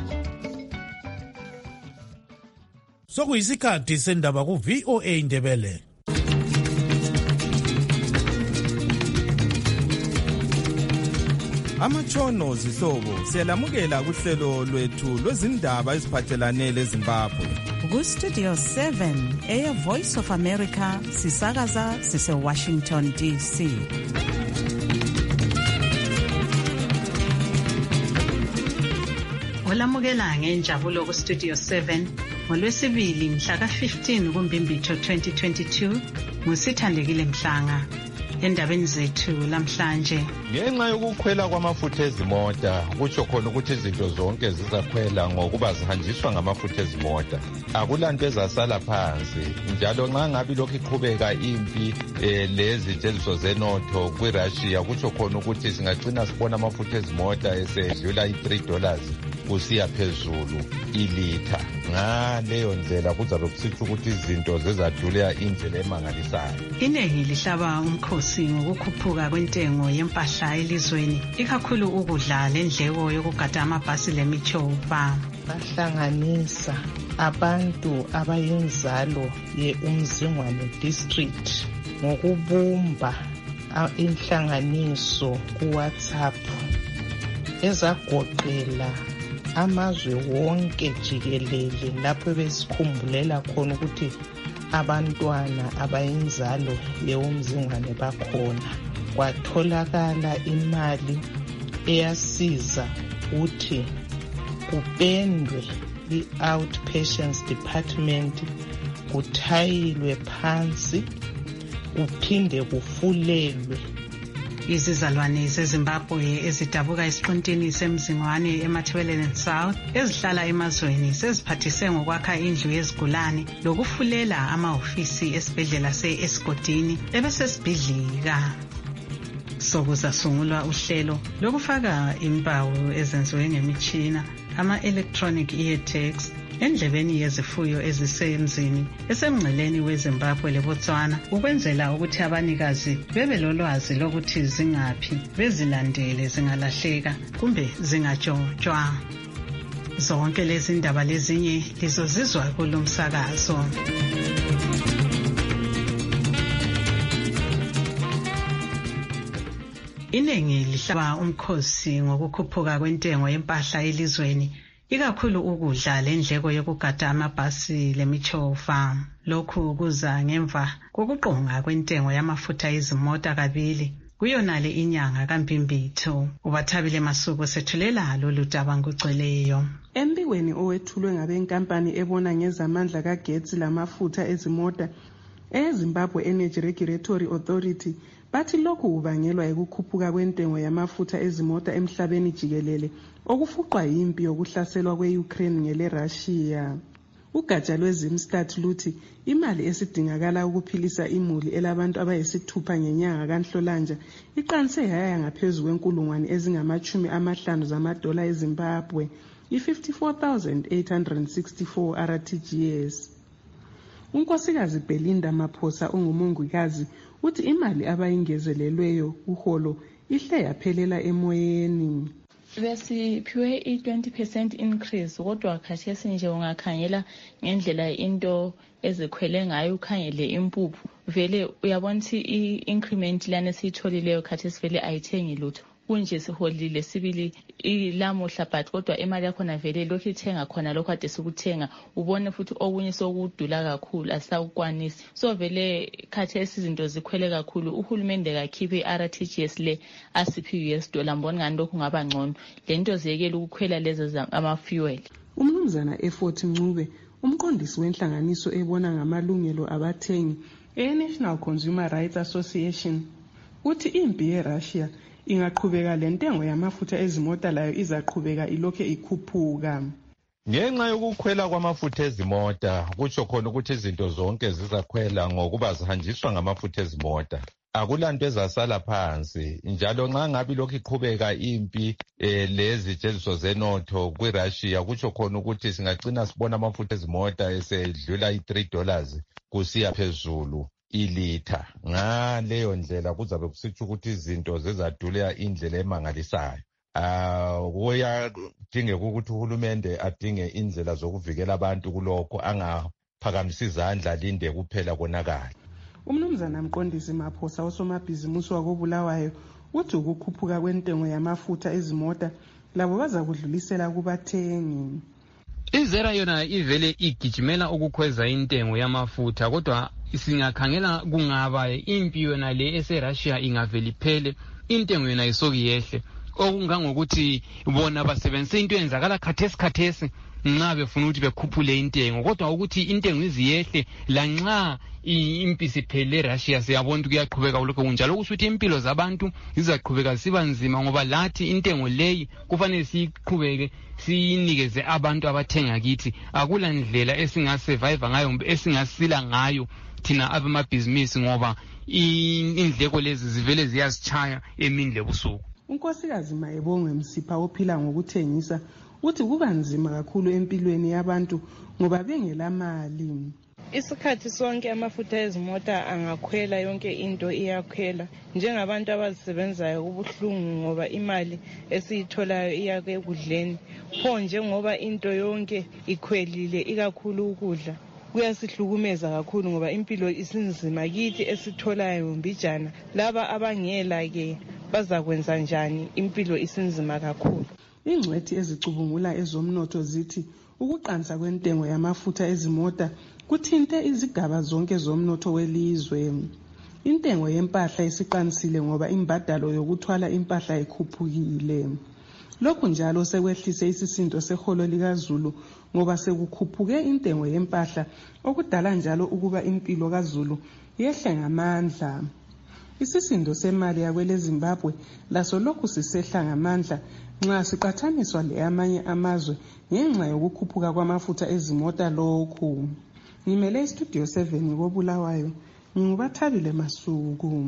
Sokuyisikhathi sendaba ku V O A Ndebele. Amatshono zihlobo siyalamukela kuhlelo lwethu lwezindaba eziphathelane leZimbabwe. Ku Studio seven eya Voice of America sisakaza sise Washington D C. Olamukela ngenjabulo ku Studio seven ngolwesibili mhla ka fifteen kuMbimbithi twenty twenty-two ngusithandekile Mhlanga. Endabeni zethu lamhlanje, ngenxa yokukhwela kwamafutha ezimota kutsho khona ukuthi izinto zonke zizakhwela ngokuba zihanjiswa ngamafutha ezimota. Akulanto ezasala phansi, njalo nxa ngabe lokhu iqhubeka impi eh, lezitheliso zenotho kwiRussia kutsho khona ukuthi singagcina sibona amafutha ezimota esedlula i-three dollars kusiya phezulu ilitha. Ngaleyo ndlela kuzabe kusitsho ukuthi izinto zizadula indlela emangalisayo. Iningi lihlaba umkhosi ngokukhuphuka kwentengo yempahla elizweni, ikakhulu ukudla lendleko yokugada amabhasi lemithova. Bahlanganisa abantu abayinzalo ye-Umzingwane district ngokubumba inhlanganiso ku-WhatsApp ezagoqela amazwe wonke jikelele lapho besikhumbulela khona ukuthi abantwana abayinzalo ye-Umzingwane bakhona. Kwatholakala imali eyasiza ukuthi kupendwe i-outpatients department, kuthayilwe phansi, kuphinde kufulelwe. Izizalwane zeZimbabwe ezidabuka esiqintini semzingwane eMatabeleland South ezihlala emazweni seziphathise ngokwakha indlu yezigulane lokufulela amahofisi esibhedlela se-Eskodini ebesesibhidlika. Sokuzasungulwa uhlelo lokufaka impawu ezenziwe ngemitshina ama-electronic ear tags endlebeni yezifuyo ezisemzini esemngceleni weZimbabwe leBotswana ukwenzela ukuthi abanikazi bebe lolwazi lokuthi zingaphi bezilandele zingalahleka kumbe zingatshontshwa. Zonke lezi ndaba lezinye lizozizwa kulomsakazo. Iningi lihlaba umkhosi ngokukhuphuka kwentengo yempahla elizweni, ikakhulu ukudla lendleko yokugada amabhasi lemithova. Lokhu kuza ngemva kokuqonga kwentengo yamafutha ezimota kabili kuyonale inyanga kaMbimbithi. Ubathabile Masuku sethulela lolu daba ngugcweleyo. Embikweni owethulwe ngabenkampani ebona ngezamandla kagetsi lamafutha ezimota eZimbabwe Energy Regulatory Authority, bathi lokhu kubangelwa ukukhuphuka kwentengo yamafutha ezimota emhlabeni jikelele okufuqwa yimpi yokuhlaselwa kwe-Ukraine ngele-Russia. Ugatsha lwezimstat luthi imali esidingakala ukuphilisa imuli elabantu abayisithupha ngenyanga kaNhlolanja iqanse yaya ngaphezulu kwenkulungwane ezingamachumi amahlanu zamadola eZimbabwe, i-fifty-four thousand eight hundred sixty-four R T G S. Unkosikazi Belinda Maphosa ungumongikazi uthi imali abayingezelelweyo uholo ihle yaphelela emoyeni. Besiphiwe i-twenty percent increase, kodwa khathesi nje ungakhangela ngendlela into ezikhwele ngayo ukhangele impuphu vele uyabona ukuthi i-increment lana esiyitholileyo khathesi vele ayithengi lutho. Kunje siholile sibili ilamuhla but kodwa imali yakhona vele lokhu ithenga khona lokho ade sikuthenga ubone futhi okunye sokudula kakhulu asawukwanisi. So vele khathesi izinto zikhwele kakhulu. Uhulumende kakhiphe i-R T G S le asiphi U S dollar mbona ngani lokhu ngaba ngcono. Lento ziyekela ukukhwela lezo ama-fuel. Umnumzana Effort Ncube umqondisi wenhlanganiso ebona ngamalungelo abathengi e-National Consumer Rights Association uthi impi ye-Russia ingaqhubeka lentengo yamafutha ezimota layo izaqhubeka ilokhe ikhuphuka. Ngenxa yokukhwela kwamafutha ezimota kutsho khona ukuthi izinto zonke zizakhwela ngokuba zihanjiswa ngamafutha ezimota. akulanto ezasala phansi. Njalo nxa ngabe lokhu iqhubeka impi eh, lezi jeziso zenotho kwiRussia kutsho khona ukuthi singagcina sibona amafutha ezimota esedlula i-three dollars kusiya phezulu ilitha. Ngaleyo ndlela kuzabe kusitsho ukuthi izinto zizadula indlela emangalisayo. Ah, kuyadingeka ukuthi uhulumende adinge indlela zokuvikela abantu kulokho, angaphakamisa izandla linde kuphela konakala. Umnumzana Mqondisi Maphosa osomabhizimusi wakobulawayo uthi ukukhuphuka kwentengo yamafutha ezimota labo baza kudlulisela kubathengi. Izera yona ivele igijimela ukukhweza intengo yamafutha, kodwa singakhangela kungaba impi yona le eseRussia ingavela iphele, intengo yona isoki yehle. Okungangokuthi bona basebenzise into eyenzakala khathesi khathesi nxa befuna ukuthi bekhuphule intengo, kodwa ukuthi intengo iziyehle lanxa impi siphele eRussia siyabona ukuthi kuyaqhubeka kulokho kunjalo, kusho ukuthi impilo zabantu zizaqhubeka siba nzima ngoba lathi intengo leyi kufanele siyiqhubeke siyinikeze abantu abathenga kithi. Akula ndlela esingasurvive ngayo esingasila ngayo thina abamabhizinisi ngoba indleko lezi zivele ziyasichaya emini lebusuku. Unkosikazi Mayebongwe Msipha ophila ngokuthengisa uthi kuba nzima kakhulu empilweni yabantu ngoba bengela mali. Isikhathi sonke amafutha ezimota angakhwela, yonke into iyakhwela. Njengabantu abazisebenzayo kubuhlungu ngoba imali esiyitholayo iya ekudleni. Pho njengoba into yonke ikhwelile ikakhulu ukudla, kuyasihlukumeza kakhulu ngoba impilo isinzima kithi esitholayo mbijana. Laba abangela ke bazakwenza njani? Impilo isinzima kakhulu. Ingcwethi ezicubungula ezomnotho zithi ukuqansa kwentengo yamafutha ezimota kuthinte izigaba zonke zomnotho welizwe. Intengo yempahla isiqansile ngoba imbadalo yokuthwala impahla ikhuphukile. Lokhu njalo sekwehlise isisindo seholo likaZulu ngoba sekukhuphuke intengo yempahla okudala njalo ukuba impilo kaZulu yehle ngamandla. Isisindo semali yakwele Zimbabwe laso lokhu sisehla ngamandla nxa siqathaniswa leyamanye amazwe ngenxa yokukhuphuka kwamafutha ezimota lokhu. Ngimele istudio seven koBulawayo, ngingubathabile Masuku.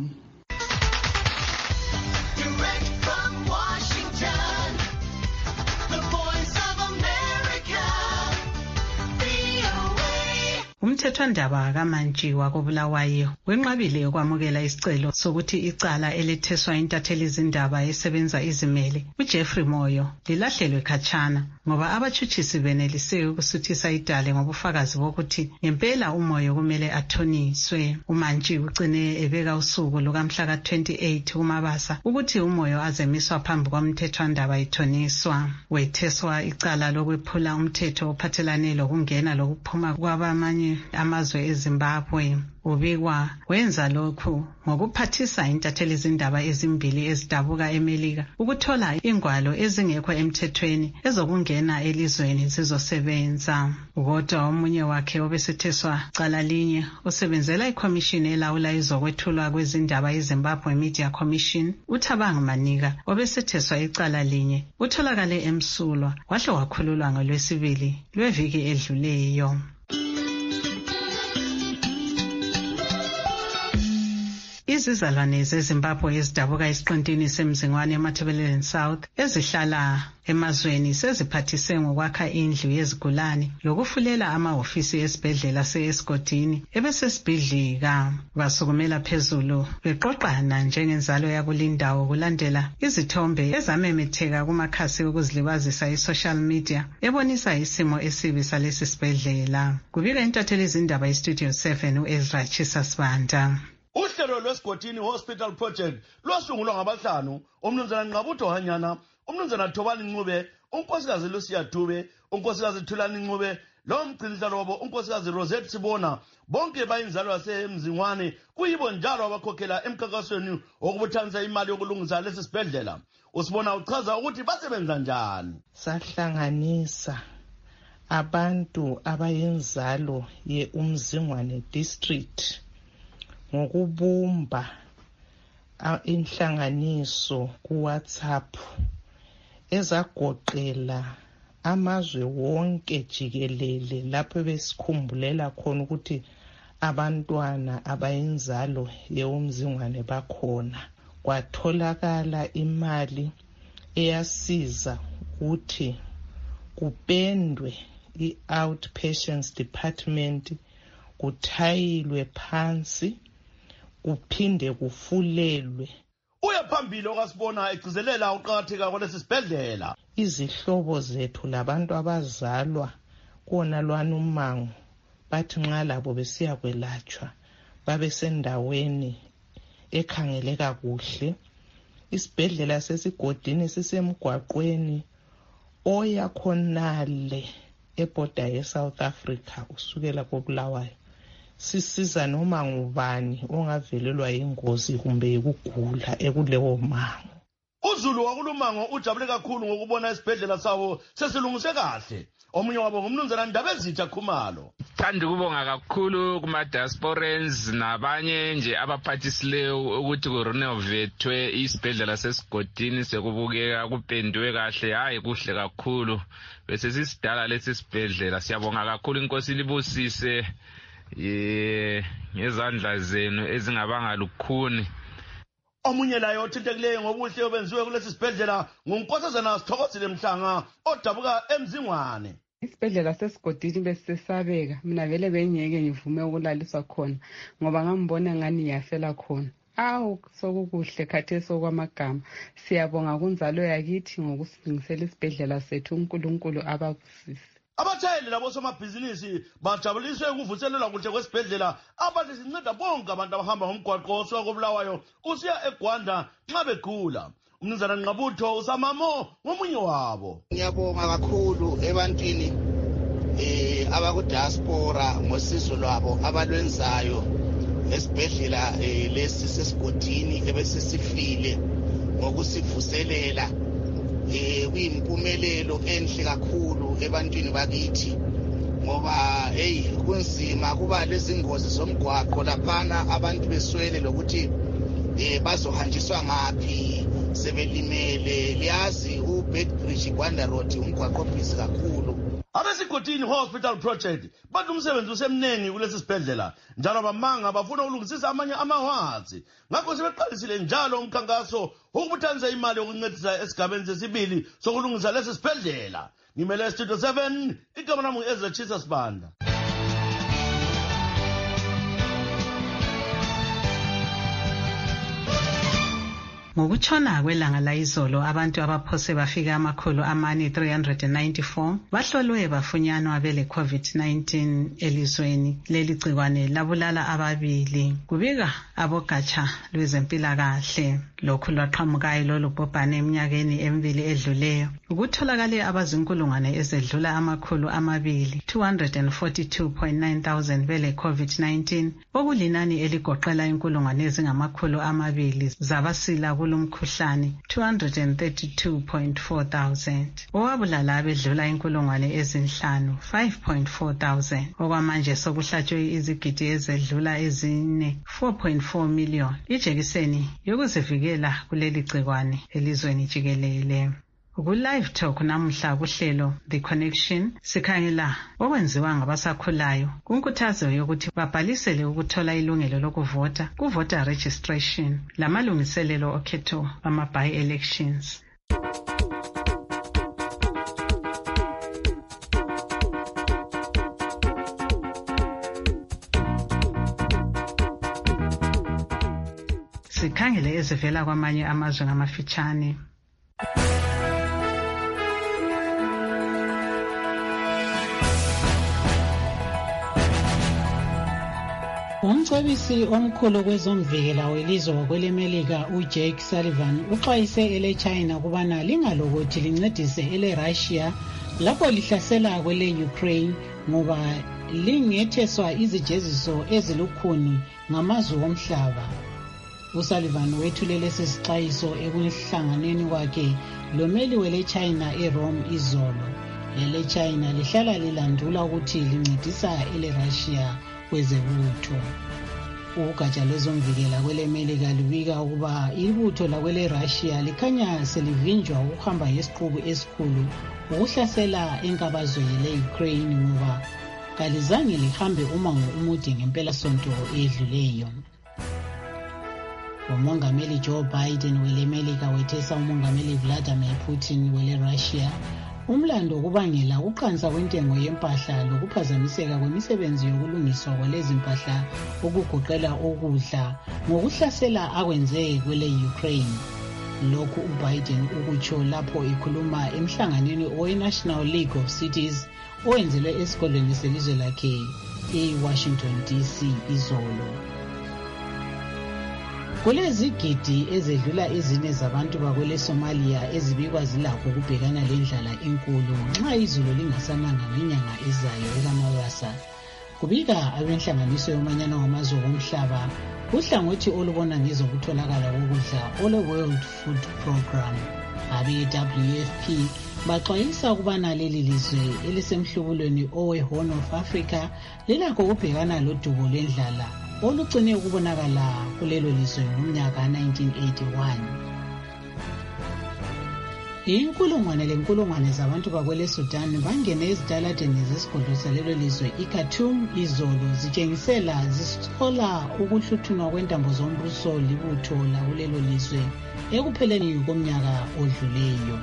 Umthethwandaba kaMantshi koBulawayo wenqabile ukwamukela isicelo sokuthi icala eletheswa intatheli izindaba esebenza izimele uJeffrey Moyo lilahlelwe khatshana ngoba abatshutshisi benelise ukusuthisa idale ngobufakazi bokuthi ngempela uMoyo kumele athoniswe. uMantshi ugcine ebeka usuku lukamhla ka twenty-eight kuMabasa ukuthi uMoyo azemiswa phambi komthethwandaba ithoniswa. Wetheswa icala lokwephula umthetho ophathelane lokungena lokuphuma kwabamanye amazwe eZimbabwe. Ubikwa wenza lokhu ngokuphathisa intatheli izindaba ezimbili ezidabuka eMelika ukuthola ingwalo ezingekho emthethweni ezokungena elizweni zizosebenza. Kodwa omunye wakhe obesetheswa cala linye osebenzela ikhomishini elawula izokwethulwa kwezindaba eZimbabwe Media Commission, uThabang Manika, obesetheswa icala linye utholakale emsulwa wahle wakhululwa ngolwesibili lweviki edluleyo. Izizalwane zeZimbabwe ezidabuka esiqintini semzingwane eMatabeleland South ezihlala emazweni seziphathise ngokwakha indlu yezigulane lokufulela amahofisi esibhedlela se-Eskodini ebesesibhidlika. Basukumela phezulu beqoqana njengenzalo yakulindawo kulandela izithombe ezamemetheka kumakhasi okuzilibazisa i-social media ebonisa isimo esibi salesi sibhedlela. Kubika intatheli izindaba iStudio seven uEzra Chisasibanda. Uhlelo lweSgodini Hospital Project lwasungulwa ngabahlanu umnumzana Nqabutho Hanyana, umnumzana Thobani Ncube, unkosikazi Lucia Dube, unkosikazi Thulani Ncube, lo mgcinisihlalo unkosikazi Rosette Sibona, bonke bayinzalo yasemzingwane kuyibo njalo abakhokhela emkhankasweni wokubuthanisa imali yokulungisa lesi sibhedlela. Usibona uchaza ukuthi basebenza njani. Sahlanganisa abantu abayinzalo ye Umzingwane district ngokubumba inhlanganiso kuWhatsApp ezagoqela amazwe wonke jikelele lapho besikhumbulela khona ukuthi abantwana abayinzalo yewumzingwane bakhona. Kwatholakala imali eyasiza ukuthi kupendwe i-outpatients department, kuthayilwe phansi, kuphinde kufulelwe. Uyaphambili okasibona egcizelela uqakatheka kwalesi sibhedlela. Izihlobo zethu labantu abazalwa kona lwana umango bathi nxa labo besiya kwelatshwa babe sendaweni ekhangeleka kuhle. Isibhedlela sesigodini sisemgwaqweni oya khonale eboda ye-South Africa usukela koBulawayo. Sisiza noma ngubani ongavelelwa yingozi kumbe ukugula ekulewo mango. uZulu wakulumango ujabule kakhulu ngokubona isibhedlela sawo sesilungise kahle. Omunye wabo ngumnumzana Ndabezitha Khumalo. Thanda ukubonga kakhulu kuma diasporans nabanye nje abaphathisileyo ukuthi kurenovethwe isibhedlela sesigodini sekubukeka kupendwe kahle. Hayi kuhle kakhulu. Bese sisidala lesi sibhedlela. Siyabonga kakhulu inkosi libusise ye ngezandla zenu ezingabanga lukhuni. Omunye layo othintekileyo ngobuhle obenziwe kulesi sibhedlela ngunkosazana Sithokozile Mhlanga odabuka eMzingwane. Isibhedlela sesigodini besesabeka, mina vele bengeke ngivume ukulaliswa khona ngoba ngambona ngani yafela khona. Awu sokukuhle khathesi okwamagama. Siyabonga kunzalo yakithi ngokusingisela isibhedlela sethu. uNkulunkulu ababusise. Abatshayeli labo somabhizinisi bajabuliswe ukuvuselelwa kuhle kwesibhedlela abathi sinceda bonke abantu abahamba ngomgwaqo osuka koBulawayo usiya eGwanda nxa begula. Umnumzana Nqabutho uSamamo ngomunye wabo. Ngiyabonga kakhulu ebantwini eh abakudiaspora ngosizo lwabo abalwenzayo esibhedlela lesi sesigodini ebesisifile ngokusivuselela. Eh kuyimpumelelo enhle kakhulu ebantwini bakithi ngoba hey kunzima kuba lezingozi zomgwaqo laphana abantu beswele lokuthi eh bazohanjiswa ngapi sebelimele. Liyazi uBedbridge Gwanda Road umgwaqo obhizi kakhulu. Abesigodini Hospital Project bathi umsebenzi usemnengi kulesi sibhedlela njalo bamanga bafuna ukulungisisa amanye amawazi. Ngakho sebeqalisile njalo umkhankaso ukubuthanisa imali yokuncedisa esigabeni sesibili sokulungisa lesi sibhedlela. Ngimele Studio seven igama lami Ezra Chisa Sibanda. Ngokutshona kwelanga layizolo abantu abaphose bafika amakhulu amane three hundred ninety-four bahlolwe bafunyanwa bele COVID nineteen elizweni. Leli gcikwane labulala ababili kubika abogatsha lwezempilakahle. Lokhu lwaqhamukayo lolu bhubhane eminyakeni emibili edluleyo. Ukutholakale abazinkulungwane ezedlula amakhulu amabili two hundred forty-two point nine thousand bele COVID nineteen okulinani eligoqela inkulungwane ezingamakhulu amabili zabasila kulumkhuhlane two hundred thirty-two point four thousand. Owabulala abedlula inkulungwane ezinhlanu five point four thousand. Okwamanje sokuhlatshwe izigidi ezedlula ezine four point four million. Ijekiseni yokuzivikela kuleli gcikwane elizweni jikelele. Ku-Live Talk namuhla kuhlelo The Connection sikhangela okwenziwa ngabasakhulayo kunkuthazo yokuthi babhalisele ukuthola ilungelo lokuvota ku-voter registration lamalungiselelo okhetho ama-by-elections. Sikhangele ezivela kwamanye amazwe ngamafitshane. Umcebisi omkhulu kwezomvikela welizwe wakwelemelika uJake Sullivan uxwayise ele China kubana lingalokothi lincedise ele Russia lapho lihlasela kwele Ukraine ngoba lingetheswa izijeziso ezilukhuni ngamazwe omhlaba. uSullivan wethulele sisixwayiso ekuhlanganeni kwakhe lomeli wele China eRome izolo. Lele China lihlala lilandula ukuthi lincedisa ele Russia kwezebutho. Ugatsha lwezomvikela kwelemelika lubika ukuba ibutho lakwele Russia likhanya selivinjwa ukuhamba ngesiqubu esikhulu ukuhlasela enkabazweni le Ukraine ngoba kalizange lihambe umango umude ngempelasonto edluleyo. Umongameli Joe Biden wele Melika wethesa umongameli Vladimir Putin wele Russia umlando kubangela uqansa kwentengo yempahla lokuphazamiseka kwemisebenzi yokulungiswa kwalezi mpahla okugoqela ukudla ngokuhlasela akwenze kwele Ukraine. Lokhu uBiden ukutsho lapho ekhuluma emhlanganweni we-National League of Cities owenzelwe esikoleni selizwe lakhe e-Washington D C izolo. Kulezigidi ezedlula ezine zabantu bakwele Somalia ezibikwa zilakho ukubhekana lendlala enkulu nxa izulu lingasananga ngenyanga ezayo ekaMabasa. Kubika abenhlanganiso yomanyano wamazwe omhlaba uhlangothi olubona ngezokutholakala kokudla ole World Food Program abe-W F P baxwayisa ukubana leli lizwe elisemhlubulweni owe-Horn of Africa lilakho ukubhekana lodubo lwendlala olugcine ukubonakala kulelo lizwe ngomnyaka nineteen eighty-one. Inkulungwane lenkulungwane zabantu bakwele Sudan bangene ezitaladeni zesigodlo salelo lizwe iKhartoum izolo zitshengisela zisithola ukuhluthunwa kwentambo zombuso libutho lakulelo lizwe ekupheleni komnyaka odluleyo.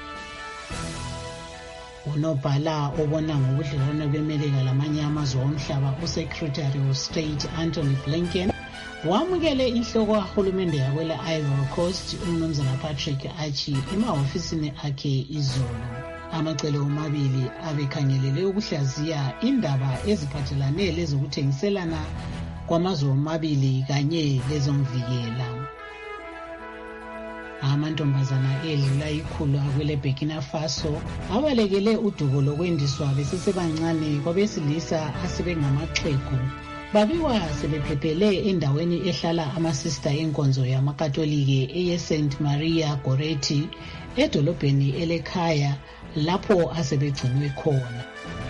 Unobhala obona ngobudlelwano beMelika lamanye amazwe omhlaba uSecretary of State Anthony Blinken wamukele inhloko kahulumende yakwela Ivory Coast uMnumzana Patrick Achi emahofisini akhe izolo. Amacele omabili abekhangelele ukuhlaziya indaba eziphathelane lezokuthengiselana kwamazwe omabili kanye lezomvikela. Amantombazana edlula ikhulu akwele Burkina Faso abalekele udubo lokwendiswa besesebancane kwabesilisa asebengamaxhegu babikwa sebephephele endaweni ehlala amasista enkonzo yamakatolike eye Saint Maria Goretti edolobheni elekhaya lapho asebegcinwe khona.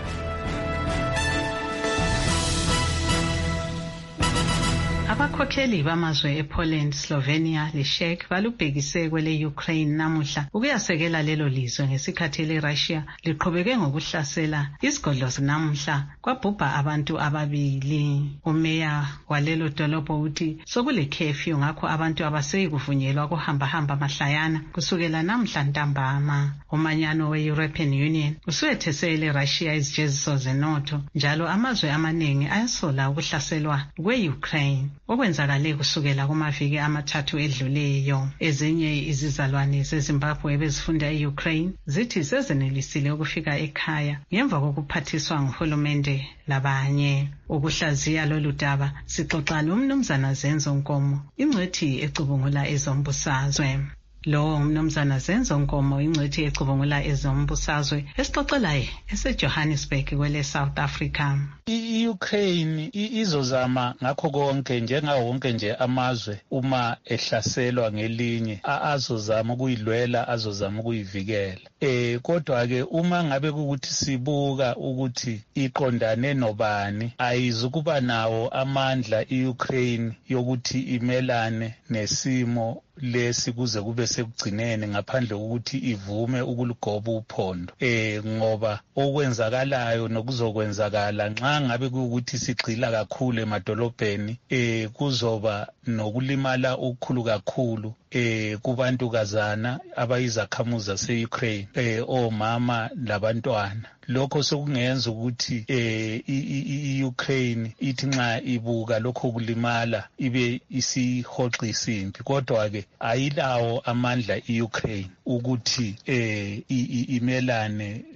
Abakhokheli bamazwe ePoland, Slovenia leCzech balubhekise kwele Ukraine namuhla ukuyasekela lelo lizwe ngesikhathi leRussia liqhubeke ngokuhlasela isigodlo namuhla kwabhubha abantu ababili. Umeya walelo dolobho uthi sokule curfew ngakho abantu abaseyi kuvunyelwa kuhamba hamba mahlayana kusukela namuhla ntambama. Umanyano we-European Union usuyethesele Russia izijeziso zenotho njalo amazwe amaningi ayasola ukuhlaselwa kwe-Ukraine okwenzakale kusukela kumaviki amathathu edluleyo. Ezinye izizalwane zeZimbabwe bezifunda e-Ukraine zithi sezenelisile ukufika ekhaya ngemva kokuphathiswa nguhulumende labanye. Ukuhlaziya lolu daba sixoxa nomnumzana Zenzo Nkomo, ingcwethi ecubungula ezombusazwe. Lo umnumzana Zenzo Nkomo ingcwethi ecubungula ezombusazwe esixoxelayo eseJohannesburg kwele South Africa. I-Ukraine izozama ngakho konke njengawo wonke nje amazwe uma ehlaselwa ngelinye azozama ukuyilwela azozama ukuyivikela. Eh kodwa ke uma ngabe ukuthi sibuka ukuthi iqondane nobani ayizukuba nawo amandla iUkraine yokuthi imelane nesimo lesi kuze kube sekugcinene ngaphandle kokuthi ivume ukulugoba uphondo. Eh ngoba okwenzakalayo nokuzokwenzakala nxa ngabe ukuthi sigxila kakhulu emadolobheni eh kuzoba nokulimala okukhulu kakhulu eh kubantu kazana abayizakhamuzi zase-Ukraine eh omama labantwana. Lokho sokungenza ukuthi eh i-Ukraine ithi nxa ibuka lokho kulimala ibe isihoxisa impi, kodwa ke ayilawo amandla i-Ukraine ukuthi eh imelane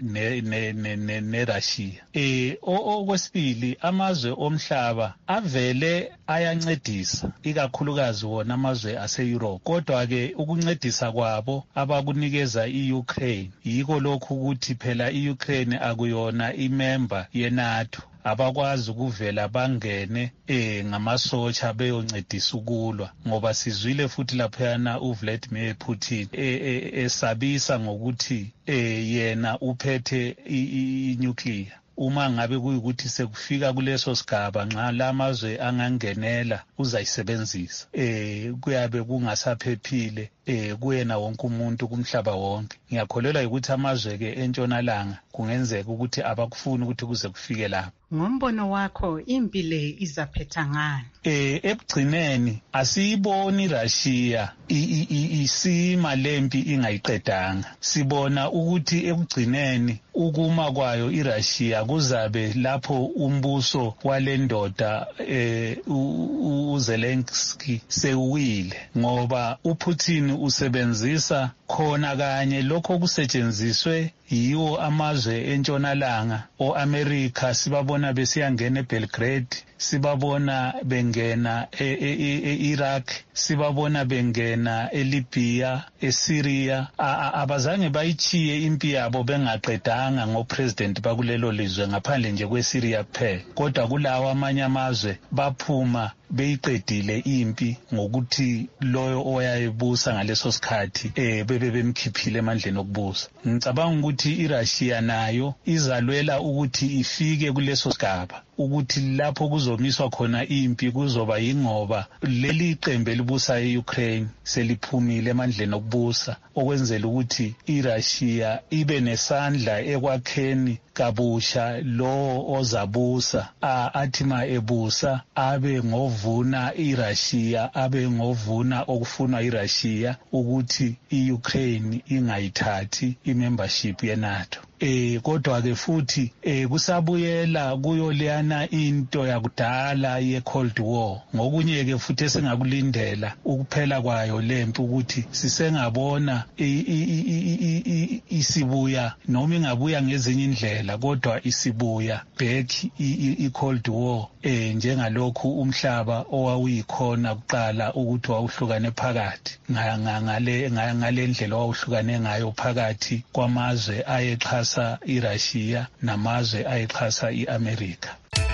ne-Russia. Eh okwesibili amazwe omhlaba avele ayancedisa ikakhulukazi wona amazwe ase-Europe, kodwa ke ukuncedisa kwabo abakunikeza i-Ukraine yiko lokhu ukuthi phela i-Ukraine akuyona imember ye-NATO, abakwazi ukuvela bangene eh ngamasotsha beyoncedisa ukulwa, ngoba sizwile futhi laphana uVladimir Putin esabisa ngokuthi eh yena uphethe i-nuclear uma ngabe kuyikuthi sekufika kuleso sigaba nxa lamazwe angangenela uzayisebenzisa eh kuyabe kungasaphephile eh kuyena wonke umuntu kumhlaba wonke. Ngiyakholelwa ukuthi amazwe ke entshonalanga kungenzeka ukuthi abakufuni ukuthi kuze kufike lapho. Ngombono wakho impi le izaphetha ngani? Eh ekugcineni asiyiboni Russia isima lempi ingayiqedanga. Sibona ukuthi ekugcineni ukuma kwayo iRussia kuzabe lapho umbuso walendoda eh uZelensky sewile, ngoba uPutin usebenzisa khona kanye lokho kusetshenziswe yiwo amazwe entshonalanga oAmerica. Sibabona besiyangena eBelgrade, sibabona bengena eIraq, sibabona bengena eLibya, eSyria. Abazange bayichiye impi yabo bengaqedanga ngopresident bakulelo lizwe ngaphandle nje kweSyria kuphela, kodwa kulawa amanye amazwe baphuma beyiqedile impi ngokuthi loyo owayebusa ngaleso sikhathi eh bebe bemkhiphile emandleni okubusa. Ngicabanga ukuthi iRussia nayo izalwela ukuthi ifike kuleso sigaba, ukuthi lapho kuzomiswa khona impi kuzoba yingoba leli qembe libusa eUkraine seliphumile emandleni okubusa, okwenzela ukuthi iRussia ibe nesandla ekwakheni kabusha lo ozabusa athima ebusa abe ngovuna iRussia, abe ngovuna okufuna iRussia ukuthi iUkraine ingayithathi imembership yeNATO. Eh kodwa ke futhi eh kusabuyela kuyo leyana into yakudala yeCold War. Ngokunye ke futhi esingakulindela ukuphela kwayo lempi ukuthi sisengabona isibuya noma ingabuya ngezinye indlela, kodwa isibuya back iCold War eh njengalokhu umhlaba owawuyikhona kuqala ukuthi wawuhlukane phakathi ngale ngale ndlela wawuhlukane ngayo phakathi kwamazwe ayexhasa iRussia namazwe ayexhasa iAmerica.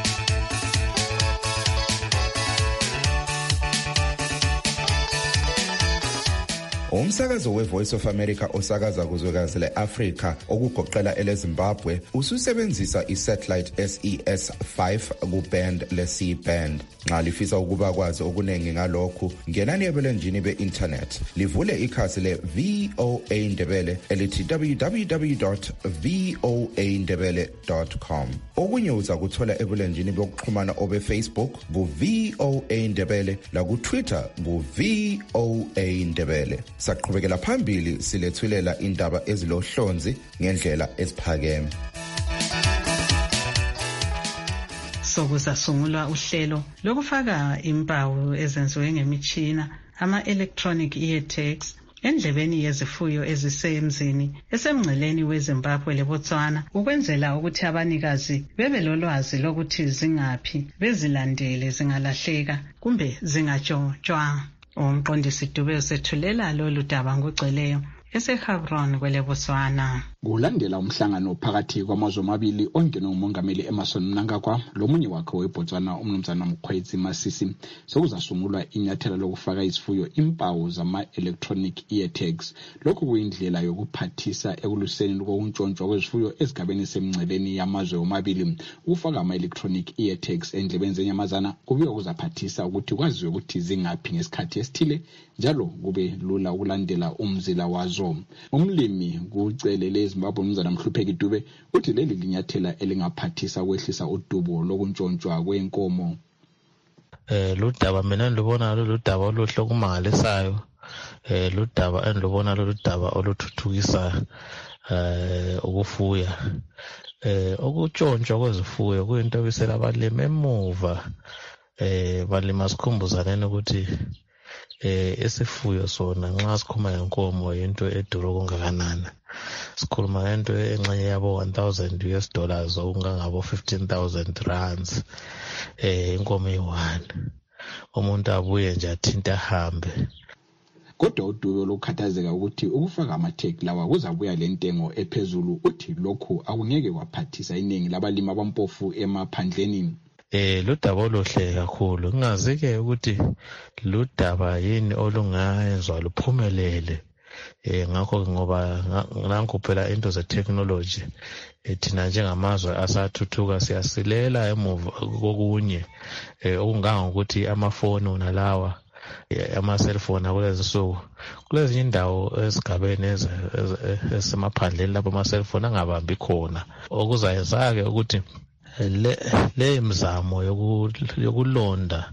Umsakazo weVoice of America osakaza kuzwekazi leAfrika okugoqela eleZimbabwe ususebenzisa isatellite S E S five kuband le-C band. Nxa lifisa ukuba kwazi okunengi ngalokhu, ngenani ebulenjini be-internet livule ikhasi le-V O A Ndebele elithi w w w dot v o a ndebele dot com. Okunye uza kuthola ebulenjini bokuxhumana obe-Facebook ku-V O A Ndebele laku-Twitter ku-V O A Ndebele. Saqhubekela phambili silethulela indaba ezilohlonzi ngendlela eziphakeme. Sokuzasungulwa uhlelo lokufaka impawu ezenziwe ngemitshina ama-electronic ear tags endlebeni yezifuyo ezisemzini esemngceleni weZimbabwe leBotswana, ukwenzela ukuthi abanikazi bebe lolwazi lokuthi zingaphi bezilandele zingalahleka kumbe zingatshontshwa. Umqondisi Dube usethulela lolu daba ngogcweleyo eseHebron kweleBotswana. Kulandela umhlangano phakathi kwamazwe amabili ongenwe umongameli Emmerson Mnangagwa lomunye wakhe weBotswana umnumzana Mkhwezi Masisi, sokuzasungulwa inyathela lokufaka izifuyo impawu zama-electronic ear tags. Lokhu kuyindlela yokuphathisa ekuluseni kokuntshontshwa kwezifuyo ezigabeni esemngceleni yamazwe omabili. Ukufaka ama-electronic ear tags endlebeni zenyamazana kubuye kuzaphathisa ukuthi kwaziwe ukuthi zingaphi ngesikhathi esithile, njalo kube lula ukulandela umzila wazo. Umlimi kucelele eZimbabwe umnumzana Mhlupheki Dube uthi leli linyathela elingaphathisa ukwehlisa udubo lokuntshontshwa kwenkomo. Eh ludaba mina ndibona ludaba oluhle okumangalisayo, eh ludaba endibona ludaba oluthuthukisayo eh ukufuya. Eh ukutshontsha kwezifuyo kuyinto ebisela abalimi emuva. Eh balima sikhumbuzaneni ukuthi eh isifuyo sona nxa sikhuma ngenkomo into edura okungakanani. Sikhuluma ngento enxenye yabo one thousand U S dollars okungangabo fifteen thousand rands. Eh inkomo eyi-one. Umuntu abuye nje athinta ahambe. Kodwa uDube lokukhathazeka ukuthi ukufaka ama-tag lawa kuzabuya lentengo ephezulu, uthi lokhu akungeke kwaphathisa iningi labalimi abampofu emaphandleni. Eh ludaba oluhle kakhulu. Ngingazike ukuthi ludaba yini olungayenzwa luphumelele eh ngakho ngoba nanku phela into ze technology thina njengamazwe asathuthuka siyasilela emuva kokunye okunganga ukuthi amafoni onalawa ama cellphone akulezi suku kulezi indawo esigabeni esemaphandleni lapho ama cellphone angabambi khona okuzayenzake ukuthi le le imizamo yokulonda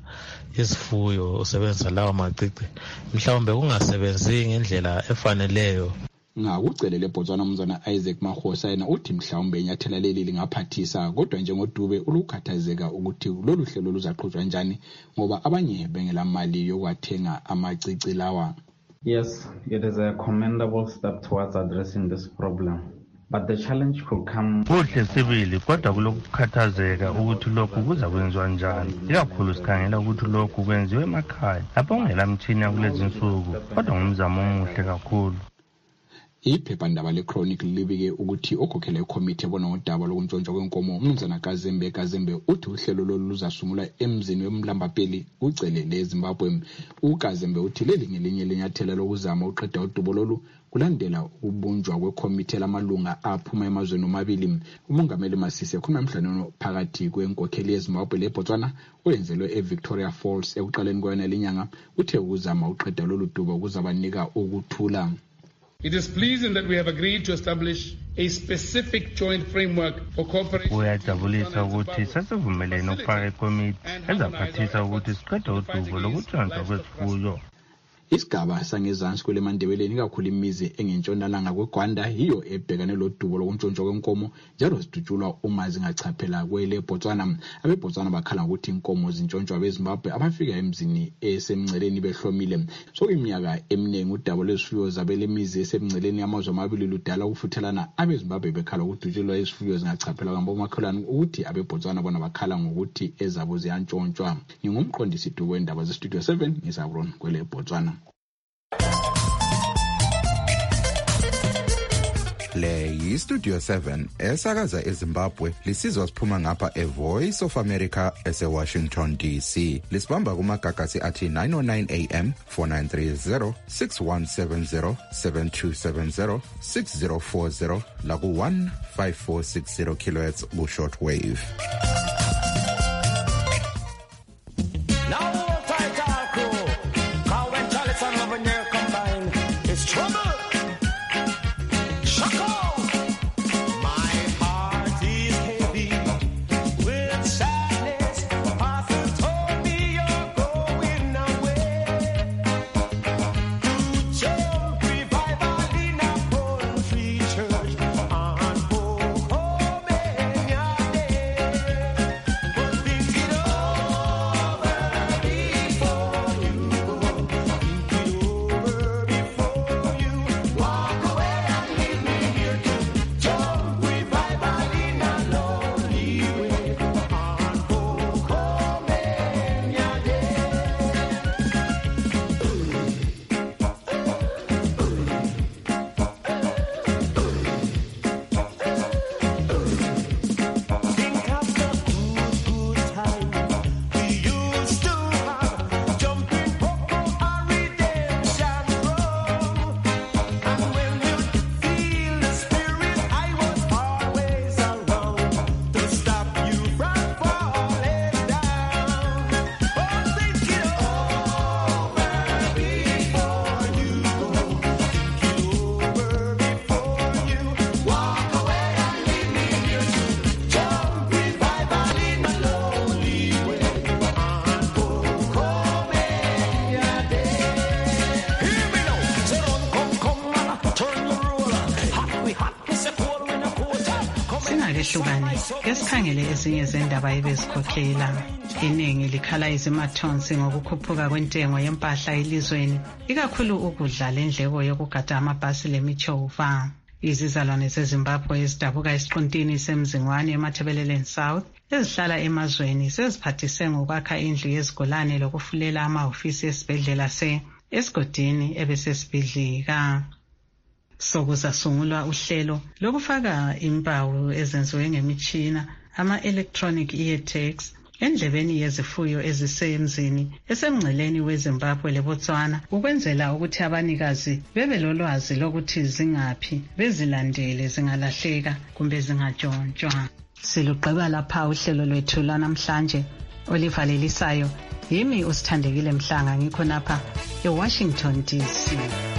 isifuyo usebenzisa lawa macici mhlawumbe kungasebenzi ngendlela efaneleyo. Ngakucelele eBotswana umzana Isaac Mahosa yena uthi mhlawumbe inyathela leli lingaphathisa kodwa njengoDube ulukhathazeka ukuthi lolu hlelo luzaqhutshwa kanjani ngoba abanye bengela mali yokwathenga amacici lawa. Yes, it is a commendable step towards addressing this problem. But the challenge could come. Kuhle sibili kodwa kulokukhathazeka ukuthi lokhu kuza kwenziwa njani. Ikakhulu sikhangela ukuthi lokhu kwenziwe emakhaya lapho ungela mtshini yakulezi insuku kodwa ngumzamo omuhle kakhulu. Iphephandaba le-Chronicle libike ukuthi okhokhela ikomiti ebona ngodaba lokuntshontshwa kwenkomo umnumzana Kazembe Kazembe uthi uhlelo lolu luzasungula emzini wemlambapeli ucelele eZimbabwe. uKazembe uthi leli ngelinye lenyathela lokuzama uqeda udubo lolu kulandela ukubunjwa kwekomiti lamalunga aphuma emazweni omabili. Umongameli Masisi ekhuluma emhlanganweni phakathi kwenkokheli yeZimbabwe leBotswana oyenzelwe eVictoria Falls ekuqaleni kweyona lenyanga uthe ukuzama uqeda lolu dubo kuzabanika ukuthula. It is pleasing that we have agreed to establish a specific joint framework for cooperation. Uyajabulisa ukuthi sesivumelene ukufaka ikomiti ezaphathisa ukuthi siqede udubo lokutshontshwa kwesifuyo. Isigaba sangezansi kwele Mandebeleni kakhulu imizi engentshonalanga kweGwanda yiyo ebhekane lodubo lokuntshontsha kwenkomo njalo sidutshulwa uma zingachaphela kwele Botswana. AbeBotswana bakhala ukuthi inkomo zintshontsha beZimbabwe abafika emzini esemngceleni behlomile. Sokuyiminyaka eminingi udaba lwezifuyo zabele imizi esemngceleni amazwe amabili ludala ukufuthelana. AbeZimbabwe bekhala ukudutshulwa izifuyo zingachaphela kambomakhelwane ukuthi AbeBotswana bona bakhala ngokuthi ezabo ziyantshontsha. Ngingumqondisi dubo wendaba ze Studio seven ngisabron kwele Botswana. Le yi Studio seven esakaza eZimbabwe lisizwa siphuma ngapha eVoice of America ese Washington D C. Lisibamba kumagagasi athi nine oh nine A M, four nine three zero, six one seven zero, seven two seven zero, six zero four zero la ku one five four six zero kilohertz ku shortwave. Esikhangele ezinye zendaba ebezikhokhela iningi likhala izimathonsi ngokukhuphuka kwentengo yempahla elizweni ikakhulu ukudla lendleko yokugada amabhasi lemithova. Izizalwane zeZimbabwe ezidabuka esiqintini semzingwane eMathebeleleni South ezihlala emazweni seziphathise ngokwakha indlu yezigulane lokufulela amahofisi esibhedlela se esigodini ebesesibhidlika. Sokuzasungulwa uhlelo lokufaka impawu ezenziwe ngemitshina ama-electronic ear tags endlebeni yezifuyo ezisemzini esemngceleni weZimbabwe leBotswana ukwenzela ukuthi abanikazi bebe lolwazi lokuthi zingaphi bezilandele zingalahleka kumbe zingatshontshwa. Siluqeba lapha uhlelo lwethu lanamhlanje olivalelisayo. Yimi uSithandekile Mhlanga ngikho napha eWashington D C.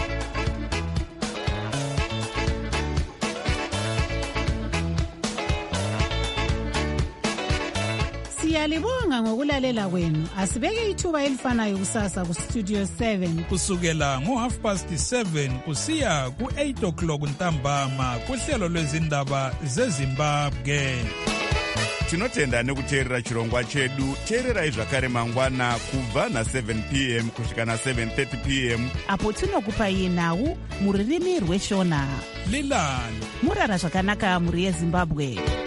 Siyalibonga ngokulalela kwenu. Asibeke ithuba elifanayo kusasa ku Studio seven kusukela ngo half past seven kusiya ku eight o'clock ntambama kuhlelo lwezindaba zeZimbabwe. Tinotenda nekuteerera chirongwa chedu. Teererai zvakare mangwana kubva na seven p m kusvika na seven thirty p m apo tinokupai nhau muririmi rweshona. Lilani murara zvakanaka muri yeZimbabwe.